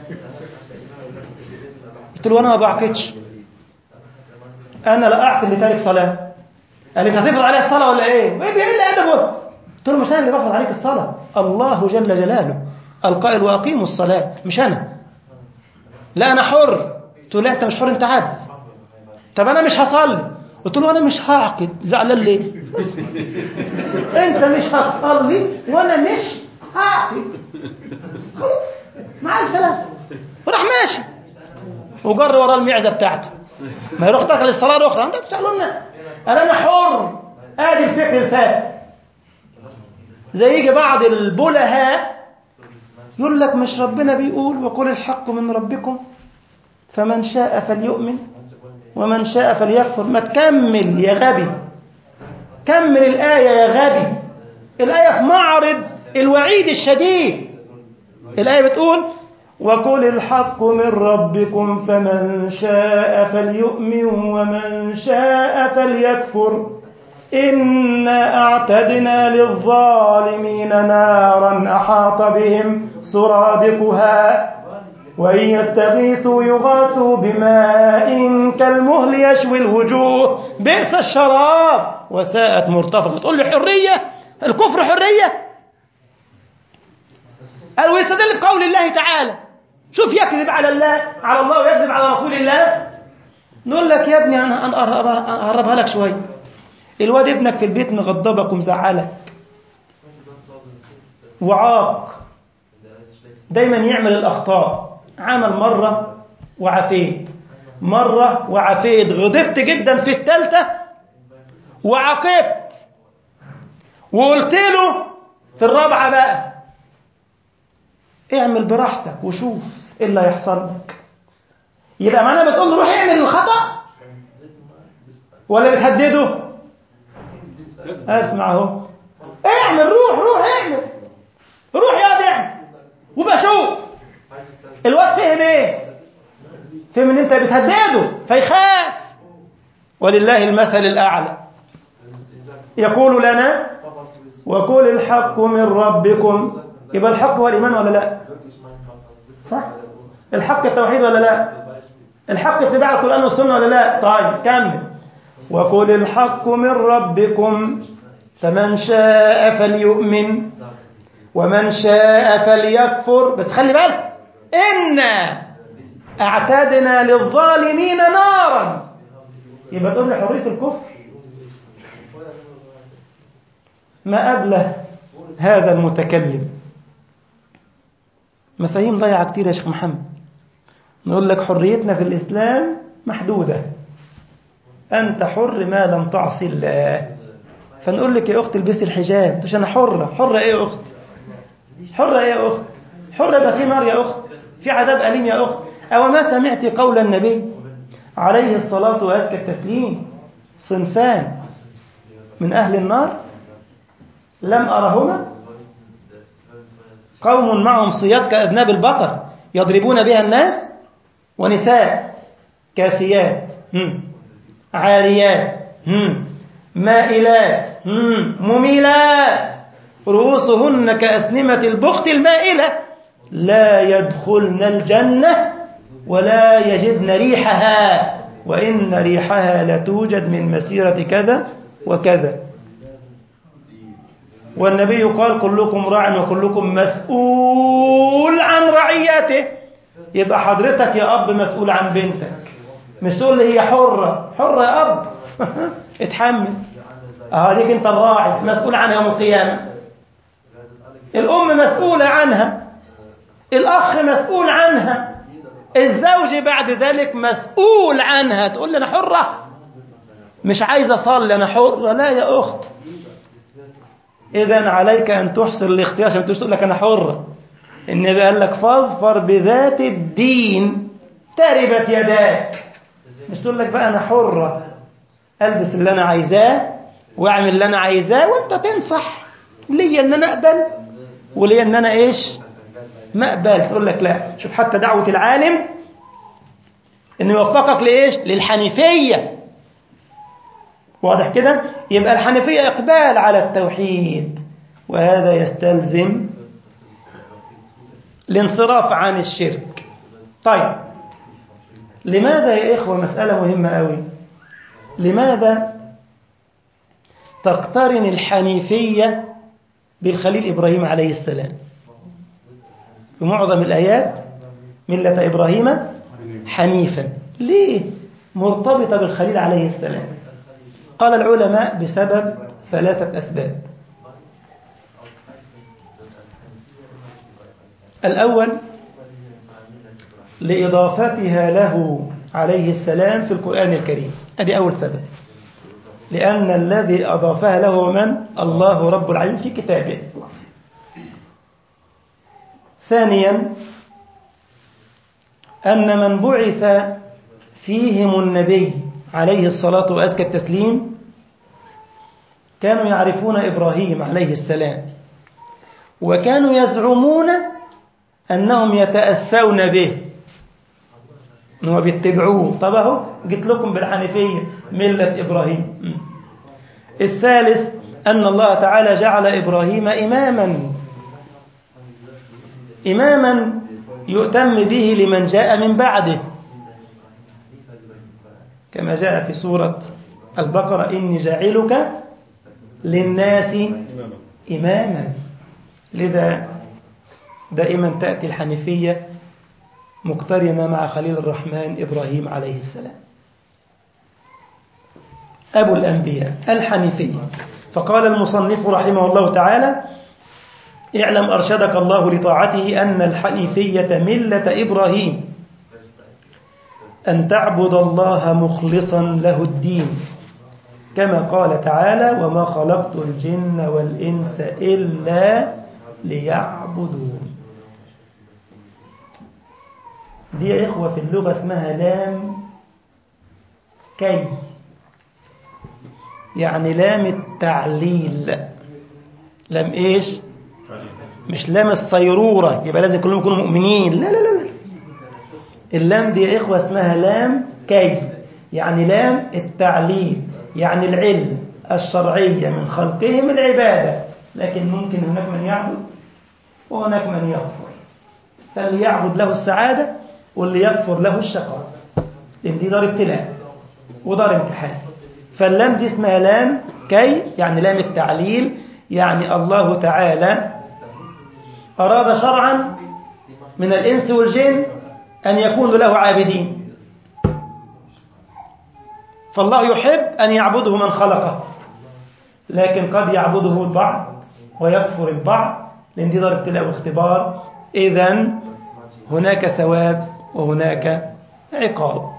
S1: قلت له أنا ما بعقدش، أنا لا أعقد لتارك صلاة. قال لي أنت هتفرض عليا الصلاة ولا إيه؟ وإيه إلا أدبه؟ قلت له مش أنا اللي بفرض عليك الصلاة، الله جل جلاله القائل وأقيموا الصلاة، مش أنا. لا أنا حر. قلت له لا أنت مش حر، أنت عبد. طب أنا مش هصلي. قلت له أنا مش هعقد. زعلان ليه؟ أنت مش هتصلي وأنا مش هعقد، خلاص مع السلامة. وراح ماشي وجر ورا المعزة بتاعته. ما يروح ترك للصلاة الأخرى، أنت تسألوا لنا. قال أنا حر. آدي الفكر الفاسد. زي يجي بعض البلهاء يقول لك مش ربنا بيقول وقل الحق من ربكم فمن شاء فليؤمن ومن شاء فليكفر؟ ما تكمل يا غبي، كمل الآية يا غبي. الآية في معرض الوعيد الشديد. الآية بتقول وقل الحق من ربكم فمن شاء فليؤمن ومن شاء فليكفر إنا أعتدنا للظالمين نارا أحاط بهم سرادقها وإن يستغيثوا يغاثوا بماء كالمهل يشوي الوجوه بئس الشراب وساءت مرتفقة. تقول لي حرية؟ الكفر حرية؟ قال ويستدل بقول الله تعالى. شوف يكذب على الله على الله ويكذب على رسول الله. نقول لك يا ابني أنا أقربها لك شوية. الواد ابنك في البيت مغضبك ومزعلك وعاق، دايما يعمل الأخطاء. عمل مرة وعفيت، مرة وعفيت، غضبت جدا في الثالثة وعاقبت، وقلت له في الرابعة بقى اعمل براحتك وشوف ايه اللي هيحصل لك. يبقى معناه بتقول له روح اعمل الخطأ ولا بتهدده؟ اسمع اهو، اعمل، روح روح اعمل، روح يا اعمل وبشوف. الواد فهم ايه؟ فهم ان انت بتهدده فيخاف. ولله المثل الاعلى. يقول لنا وقل الحق من ربكم. يبقى الحق هو الايمان ولا لا؟ صح؟ الحق التوحيد ولا لا؟ الحق اتباع القرآن والسنة ولا لا؟ طيب كمل. وقل الحق من ربكم فمن شاء فليؤمن ومن شاء فليكفر. بس خلي بالك، إنا أعتدنا للظالمين نارا. يبقى تقول لي حرية الكفر؟ ما أبله هذا المتكلم. مفاهيم ضيعة كتير يا شيخ محمد. نقول لك حريتنا في الإسلام محدودة، أنت حر ما لم تعصي الله. فنقول لك يا أخت البسي الحجاب، تقول أنا حرة. حرة إيه يا أخت؟ حرة إيه يا أخت؟ حرة يبقى في نار يا أخت، في عذاب أليم يا أخت. أو ما سمعت قول النبي عليه الصلاة وأزكى التسليم صنفان من أهل النار لم أرهما، قوم معهم صياد كأذناب البقر يضربون بها الناس، ونساء كاسيات عاريات مائلات مميلات رؤوسهن كأسنمة البخت المائلة لا يدخلن الجنة ولا يجدن ريحها وإن ريحها لتوجد من مسيرة كذا وكذا. والنبي قال كلكم راع وكلكم مسؤول عن رعيته. يبقى حضرتك يا أب مسؤول عن بنتك، مش تقول لي هي حرة. حرة يا أب اتحمل. هذيك انت الراعي مسؤول عنها يوم القيامة. الأم مسؤولة عنها، الأخ مسؤول عنها، الزوج بعد ذلك مسؤول عنها. تقول لي أنا حرة مش عايزة أصلي أنا حرة، لا يا أخت، إذن عليك أن تحصر الاختيار عشان تقول لك أنا حرة. النبي قال لك فاظفر بذات الدين تربت يداك، مش تقول لك بقى أنا حرة ألبس اللي أنا عايزاه وأعمل اللي أنا عايزاه وأنت تنصح لي أن أنا أقبل ولي أن أنا إيش ما أقبل. تقول لك لا، شوف حتى دعوة العالم أنه يوفقك لإيش للحنيفية، واضح كده؟ يبقى الحنيفية إقبال على التوحيد، وهذا يستلزم الانصراف عن الشرك. طيب لماذا يا إخوة، مسألة مهمة أوي، لماذا تقترن الحنيفية بالخليل إبراهيم عليه السلام؟ في معظم الآيات ملة إبراهيم حنيفا، ليه مرتبطة بالخليل عليه السلام؟ قال العلماء بسبب ثلاثة أسباب. الأول لإضافتها له عليه السلام في القرآن الكريم، هذه أول سبب، لأن الذي أضافها له من؟ الله رب العالمين في كتابه. ثانيا أن من بعث فيهم النبي عليه الصلاة وأزكى التسليم كانوا يعرفون إبراهيم عليه السلام، وكانوا يزعمون أنهم يتأسون به، أنهم بيتبعوه. طب أهو جيت لكم بالحنيفية ملة إبراهيم. الثالث أن الله تعالى جعل إبراهيم إماما إماما يؤتم به لمن جاء من بعده، كما جاء في سورة البقرة إني جاعلك للناس إماما. لذا دائما تأتي الحنيفية مقترنة مع خليل الرحمن إبراهيم عليه السلام، أبو الأنبياء الحنيفية. فقال المصنف رحمه الله تعالى: اعلم أرشدك الله لطاعته أن الحنيفية ملة إبراهيم، أن تعبد الله مخلصا له الدين، كما قال تعالى: وما خلقت الجن والإنس إلا ليعبدون. دي يا إخوة في اللغة اسمها لام كي، يعني لام التعليل. لام إيش؟ مش لام الصيرورة يبقى لازم كلهم يكونوا مؤمنين، لا لا لا، اللام دي يا إخوة اسمها لام كي، يعني لام التعليل، يعني العلم الشرعية من خلقهم العبادة، لكن ممكن هناك من يعبد وهناك من يكفر، فاللي يعبد له السعادة واللي يكفر له الشقاء، لأن دي دار ابتلاء ودار امتحان. فاللام دي اسمها لام كي، يعني لام التعليل، يعني الله تعالى أراد شرعا من الإنس والجن أن يكونوا له عابدين، فالله يحب أن يعبده من خلقه، لكن قد يعبده البعض ويكفر البعض، لأن دي دار ابتلاء واختبار. إذن هناك ثواب وهناك عقاب.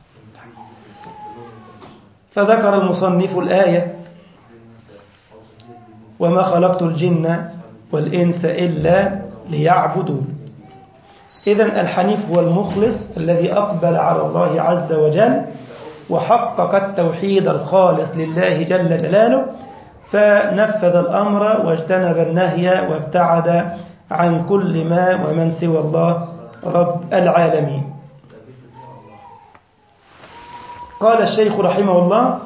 S1: فذكر المصنف الآية: وما خلقت الجن والإنس إلا ليعبدون. إذن الحنيف هو المخلص الذي أقبل على الله عز وجل وحقق التوحيد الخالص لله جل جلاله، فنفذ الأمر واجتنب النهي وابتعد عن كل ما ومن سوى الله رب العالمين. قال الشيخ رحمه الله: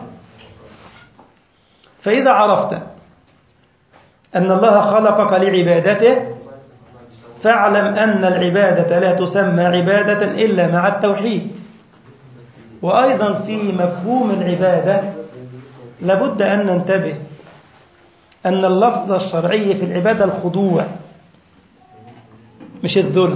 S1: فإذا عرفت أن الله خلقك لعبادته فاعلم أن العبادة لا تسمى عبادة إلا مع التوحيد. وأيضا في مفهوم العبادة لابد أن ننتبه أن اللفظ الشرعي في العبادة الخضوع مش الذل،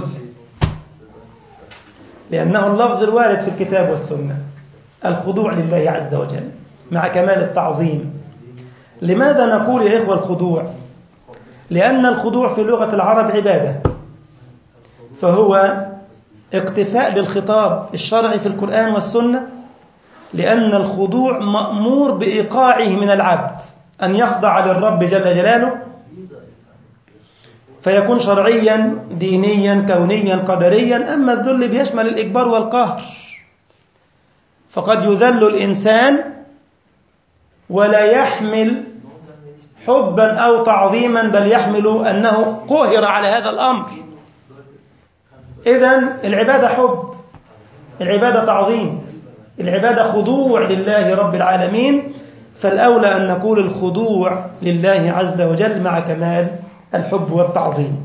S1: لأنه اللفظ الوارد في الكتاب والسنة، الخضوع لله عز وجل مع كمال التعظيم. لماذا نقول يا إخوة الخضوع؟ لأن الخضوع في لغة العرب عبادة، فهو اقتفاء للخطاب الشرعي في القرآن والسنة، لأن الخضوع مأمور بإيقاعه من العبد أن يخضع للرب جل جلاله، فيكون شرعيا دينيا كونيا قدريا. أما الذل بيشمل الإجبار والقهر، فقد يذل الإنسان ولا يحمل حبا أو تعظيما، بل يحمل أنه قهر على هذا الأمر. إذن العبادة حب، العبادة تعظيم، العبادة خضوع لله رب العالمين، فالأولى أن نقول الخضوع لله عز وجل مع كمال الحب والتعظيم.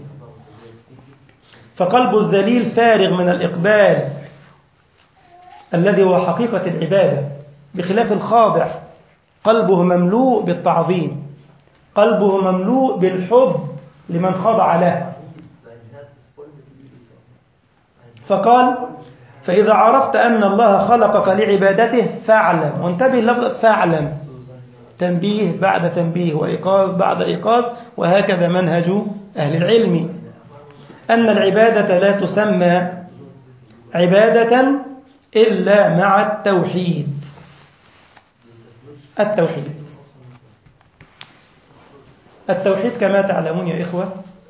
S1: فقلب الذليل فارغ من الإقبال الذي هو حقيقة العبادة، بخلاف الخاضع قلبه مملوء بالتعظيم، قلبه مملوء بالحب لمن خضع له. فقال: فإذا عرفت أن الله خلقك لعبادته فاعلم، وانتبه لفظ فاعلم، تنبيه بعد تنبيه وإيقاظ بعد إيقاظ، وهكذا منهج أهل العلم، أن العبادة لا تسمى عبادة إلا مع التوحيد. التوحيد التوحيد كما تعلمون يا إخوة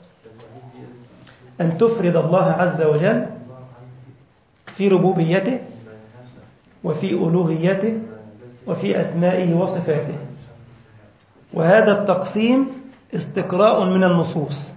S1: أن تفرد الله عز وجل في ربوبيته وفي ألوهيته وفي أسمائه وصفاته، وهذا التقسيم استقراء من النصوص.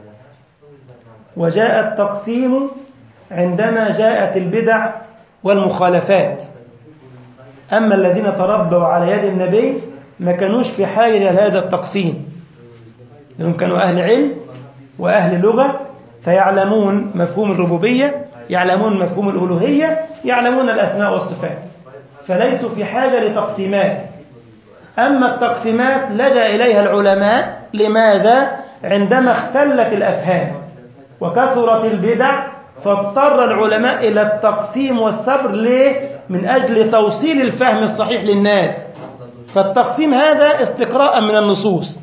S1: وجاء التقسيم عندما جاءت البدع والمخالفات، أما الذين تربوا على يد النبي ما كانوش في حاجة لهذا التقسيم، لأنهم كانوا أهل علم وأهل لغة، فيعلمون مفهوم الربوبية، يعلمون مفهوم الألوهية، يعلمون الأسماء والصفات، فليسوا في حاجة لتقسيمات. أما التقسيمات لجأ إليها العلماء. لماذا؟ عندما اختلت الأفهام وكثرت البدع، فاضطر العلماء إلى التقسيم والصبر. ليه؟ من أجل توصيل الفهم الصحيح للناس. فالتقسيم هذا استقراء من النصوص.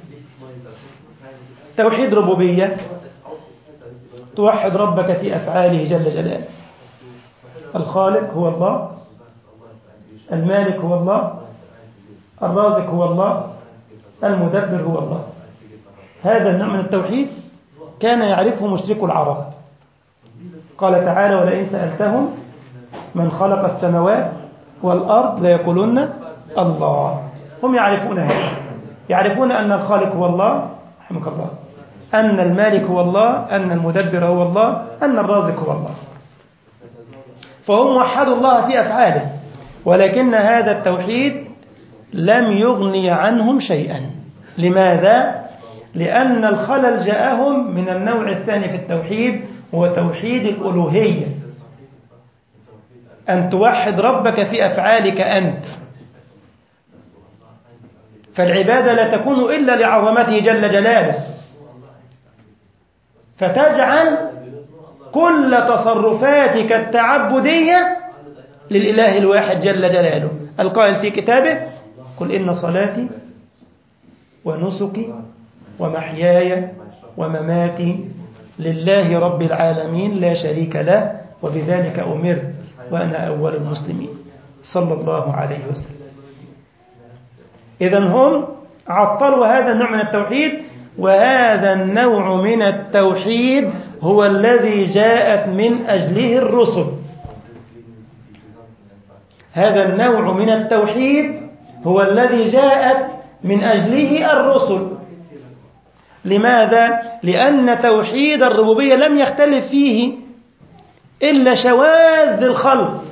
S1: توحيد ربوبية، توحد ربك في أفعاله جل جلاله. الخالق هو الله، المالك هو الله، الرازق هو الله، المدبر هو الله. هذا النوع من التوحيد كان يعرفه مشركو العرب. قال تعالى: ولئن سألتهم من خلق السماوات والأرض ليقولن الله. هم يعرفون هذا، يعرفون أن الخالق هو الله، رحمك الله، أن المالك هو الله، أن المدبر هو الله، أن الرازق هو الله. فهم وحدوا الله في أفعاله، ولكن هذا التوحيد لم يغني عنهم شيئا. لماذا؟ لأن الخلل جاءهم من النوع الثاني في التوحيد، هو توحيد الألوهية، أن توحد ربك في أفعالك أنت. فالعبادة لا تكون إلا لعظمته جل جلاله، فتجعل كل تصرفاتك التعبدية للإله الواحد جل جلاله، القائل في كتابه: قل إن صلاتي ونسكي ومحياي ومماتي لله رب العالمين لا شريك له وبذلك أمرت وأنا أول المسلمين، صلى الله عليه وسلم. إذن هم عطلوا هذا النوع من التوحيد، وهذا النوع من التوحيد هو الذي جاءت من أجله الرسل. هذا النوع من التوحيد هو الذي جاءت من أجله الرسل. لماذا؟ لأن توحيد الربوبية لم يختلف فيه إلا شواذ الخلق،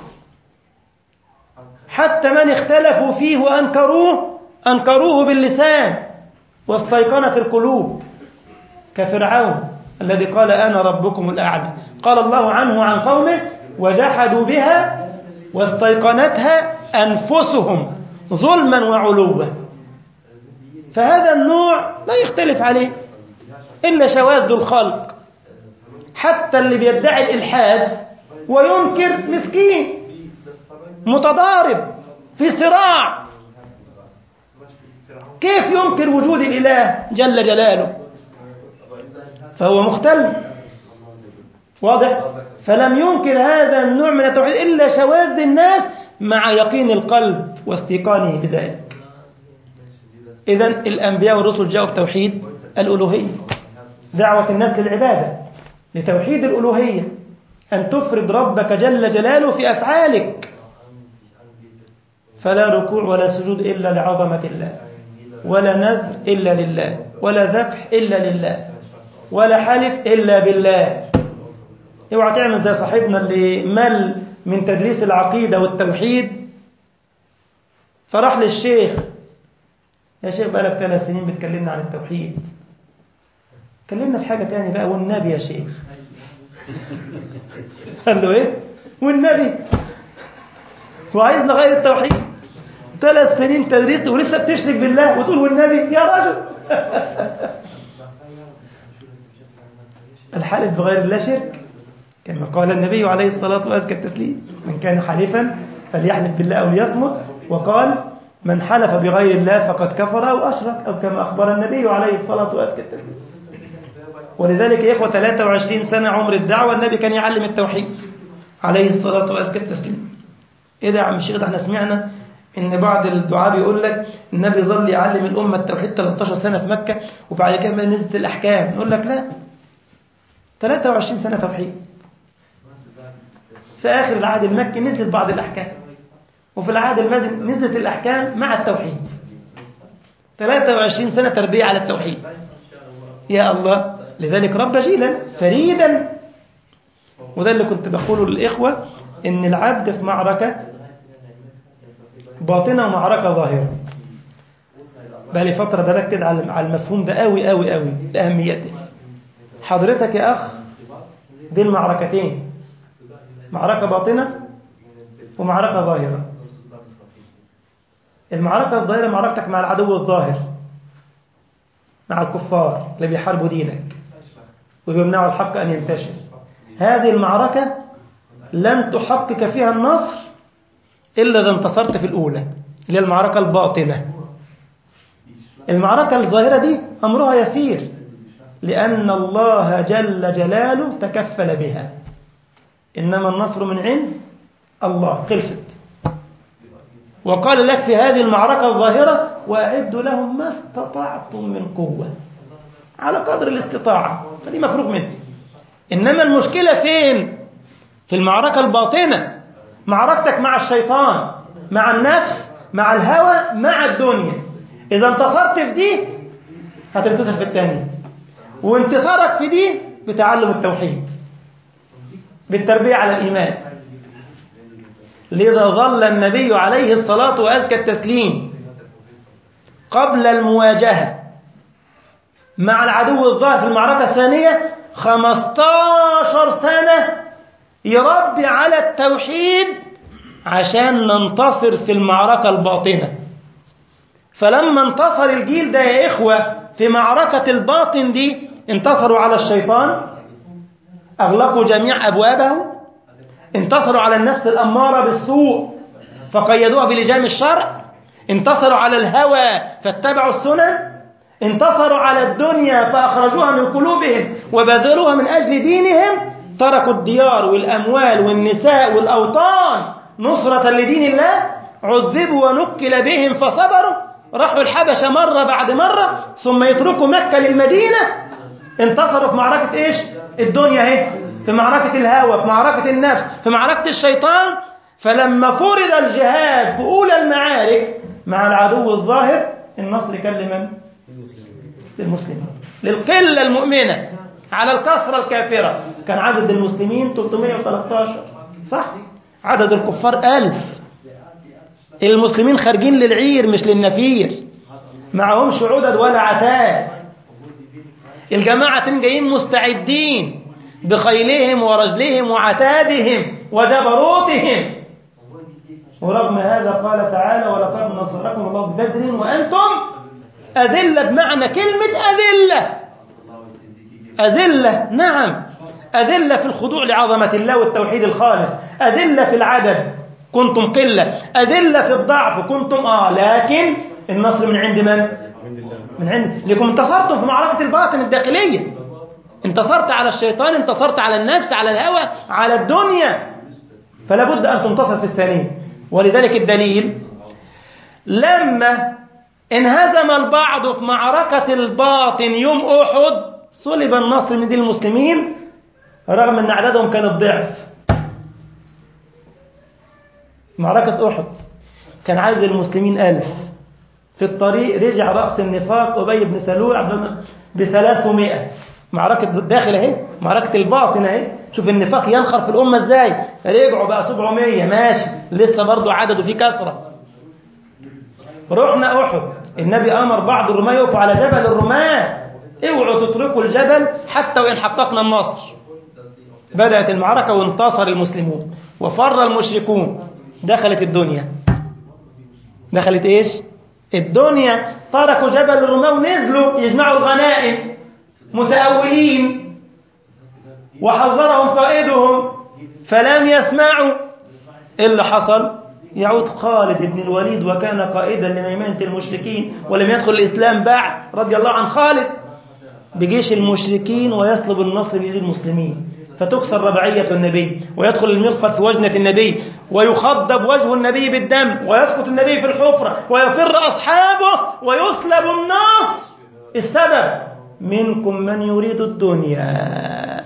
S1: حتى من اختلفوا فيه وأنكروه أنكروه باللسان واستيقنت القلوب، كفرعون الذي قال أنا ربكم الأعلى، قال الله عنه عن قومه: وجحدوا بها واستيقنتها أنفسهم ظلما وعلوا. فهذا النوع لا يختلف عليه إلا شواذ الخلق. حتى اللي بيدعي الإلحاد وينكر مسكين متضارب في صراع، كيف ينكر وجود الإله جل جلاله؟ فهو مختل. واضح؟ فلم ينكر هذا النوع من التوحيد إلا شواذ الناس مع يقين القلب واستيقانه بذلك. إذن الأنبياء والرسل جاءوا بتوحيد الألوهية، دعوة الناس للعبادة، لتوحيد الألوهية، أن تفرد ربك جل جلاله في أفعالك، فلا ركوع ولا سجود إلا لعظمة الله، ولا نذر إلا لله، ولا ذبح إلا لله، ولا حلف إلا بالله. اوعى تعمل زي صاحبنا اللي مل من تدريس العقيدة والتوحيد فراح للشيخ: يا شيخ بقالك ثلاث سنين بتكلمنا عن التوحيد، كلمنا في حاجة تاني بقى، والنبي يا شيخ. قال له ايه؟ والنبي؟ وعايز نغير التوحيد؟ ثلاث سنين تدريس ولسه بتشرك بالله وتقول والنبي؟ يا رجل. الحلف بغير الله شرك، كما قال النبي عليه الصلاة وأزكى التسليم: من كان حليفا فليحلف بالله أو ليصمت. وقال: من حلف بغير الله فقد كفر أو أشرك، أو كما أخبر النبي عليه الصلاة وأزكى التسليم. ولذلك يا إخوة ثلاثة وعشرين سنة عمر الدعوة النبي كان يعلم التوحيد عليه الصلاة وأزكى التسليم. إيه ده يا عم الشيخ؟ ده احنا سمعنا إن بعض الدعاء بيقول لك النبي ظل يعلم الأمة التوحيد ثلاثة عشر سنة في مكة وبعد كده نزلت الأحكام. نقول لك لا، ثلاثة وعشرين سنة توحيد، في آخر العهد المكي نزلت بعض الأحكام، وفي العهد المدني نزلت الأحكام مع التوحيد. ثلاثة وعشرين سنة تربية على التوحيد. يا الله، لذلك رب جيلا فريدا. وده اللي كنت بقوله للإخوة، إن العبد في معركة باطنة ومعركة ظاهرة. بقى لي فترة بركز على المفهوم ده قوي قوي قوي لأهميته. حضرتك يا أخ بين معركتين، معركة باطنة ومعركة ظاهرة. المعركة الظاهرة معركتك مع العدو الظاهر، مع الكفار اللي بيحاربوا دينك وبيمنعوا الحق أن ينتشر. هذه المعركة لن تحقق فيها النصر إلا إذا انتصرت في الأولى، اللي هي المعركة الباطنة. المعركة الظاهرة دي أمرها يسير، لأن الله جل جلاله تكفل بها. إنما النصر من عند الله، خلصت. وقال لك في هذه المعركة الظاهرة: وأعدوا لهم ما استطعتم من قوة، على قدر الاستطاعة، فدي مفروغ منه. إنما المشكلة فين؟ في المعركة الباطنة، معركتك مع الشيطان، مع النفس، مع الهوى، مع الدنيا. إذا انتصرت في دي هتنتصر في الثانية، وانتصارك في دي بتعلم التوحيد، بالتربية على الإيمان. لذا ظل النبي عليه الصلاة وأزكى التسليم قبل المواجهة مع العدو الظاهر في المعركة الثانية خمسة عشر سنة يربي على التوحيد عشان ننتصر في المعركة الباطنة. فلما انتصر الجيل ده يا إخوة في معركة الباطن دي، انتصروا على الشيطان، أغلقوا جميع أبوابه، انتصروا على النفس الأمارة بالسوء فقيدوها بلجام الشرع، انتصروا على الهوى فاتبعوا السنن، انتصروا على الدنيا فأخرجوها من قلوبهم وبذلوها من أجل دينهم، تركوا الديار والأموال والنساء والأوطان نصرة لدين الله، عذبوا ونكل بهم فصبروا، راحوا الحبشة مرة بعد مرة ثم يتركوا مكة للمدينة. انتصروا في معركة إيش؟ الدنيا اهي، في معركة الهوى، في معركة النفس، في معركة الشيطان. فلما فرض الجهاد في أولى المعارك مع العدو الظاهر، النصر كان لمن؟ للمسلمين، للقلة المؤمنة على الكثرة الكافرة. كان عدد المسلمين ثلاثمائة وثلاثة عشر، صح؟ عدد الكفار ألف. المسلمين خارجين للعير مش للنفير، معهمش عدد ولا عتاد. الجماعة جايين مستعدين بخيلهم ورجلهم وعتادهم وجبروتهم. ورغم هذا قال تعالى: ولقد نصركم الله ببدر وأنتم أذلة، بمعنى كلمة أذلة. أذلة، نعم، أذلة في الخضوع لعظمة الله والتوحيد الخالص، أذلة في العدد كنتم قلة، أذلة في الضعف كنتم آه لكن النصر من عند من؟ من عند لكم. انتصرتم في معركة الباطن الداخلية، انتصرت على الشيطان، انتصرت على النفس، على الهوى، على الدنيا، فلا بد أن تنتصر في الثانية. ولذلك الدليل لما انهزم البعض في معركة الباطن يوم أحد صلب النصر من دين المسلمين رغم أن عددهم كان الضعف. معركة أحد كان عدد المسلمين ألف، في الطريق رجع رأس النفاق أبي بن سلول بثلاثمائة. معركة داخل اهي، معركة الباطن اهي، شوف النفاق ينخر في الأمة ازاي، رجعوا بقى سبعمائة، ماشي لسه برضو عدده فيه كثرة. رحنا أحد، النبي أمر بعض الرماة يقفوا على جبل الرماة، اوعوا تتركوا الجبل حتى وإن حققنا النصر. بدأت المعركة وانتصر المسلمون وفر المشركون. دخلت الدنيا، دخلت ايش؟ الدنيا. تركوا جبل الرماة ونزلوا يجمعوا الغنائم متأولين، وحذرهم قائدهم فلم يسمعوا. إيه اللي حصل؟ يعود خالد بن الوليد وكان قائدا لميمنة المشركين ولم يدخل الإسلام بعد، رضي الله عن خالد، بجيش المشركين ويسلب النصر من يد المسلمين، فتكسر رباعية النبي ويدخل المغفر في وجنة النبي ويخضب وجه النبي بالدم ويسقط النبي في الحفرة ويفر أصحابه ويسلب النصر. السبب منكم من يريد الدنيا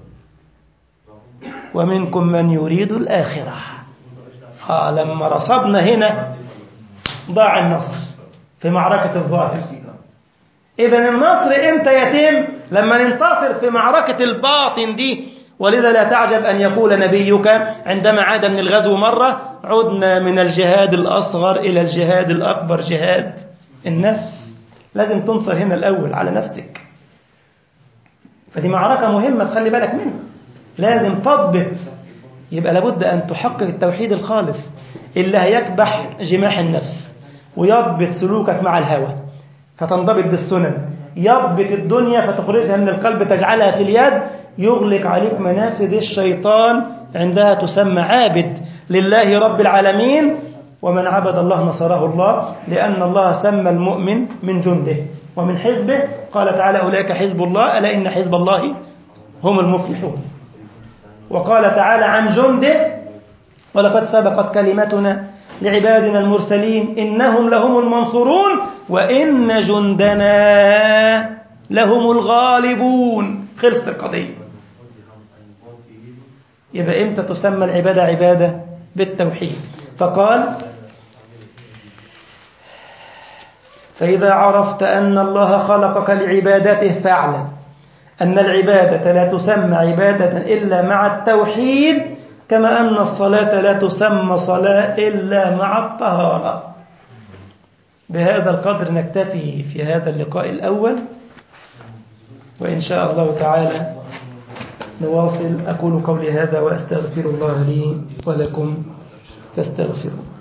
S1: ومنكم من يريد الآخرة. آه لما رصدنا هنا ضاع النصر في معركة الظاهر. إذن النصر إمتى يتم؟ لما ننتصر في معركة الباطن دي. ولذا لا تعجب أن يقول نبيك عندما عاد من الغزو مرة: عدنا من الجهاد الأصغر إلى الجهاد الأكبر، جهاد النفس. لازم تنصر هنا الأول على نفسك. فدي معركة مهمة تخلي بالك منها، لازم تضبط. يبقى لابد أن تحقق التوحيد الخالص اللي هيكبح جماح النفس ويضبط سلوكك مع الهوى فتنضبط بالسنن، يضبط الدنيا فتخرجها من القلب تجعلها في اليد، يغلق عليك منافذ الشيطان، عندها تسمى عابد لله رب العالمين. ومن عبد الله نصره الله، لأن الله سمى المؤمن من جنده ومن حزبه. قال تعالى: أولئك حزب الله ألا إن حزب الله هم المفلحون. وقال تعالى عن جنده: ولقد سبقت كلمتنا لعبادنا المرسلين إنهم لهم المنصورون وإن جندنا لهم الغالبون. خلصت القضية. يبقى إمتى تسمى العبادة عبادة؟ بالتوحيد. فقال: فإذا عرفت أن الله خلقك لعبادته فاعلم أن العبادة لا تسمى عبادة إلا مع التوحيد، كما أن الصلاة لا تسمى صلاة إلا مع الطهارة. بهذا القدر نكتفي في هذا اللقاء الأول، وإن شاء الله تعالى نواصل. أقول قولي هذا وأستغفر الله لي ولكم فاستغفروا.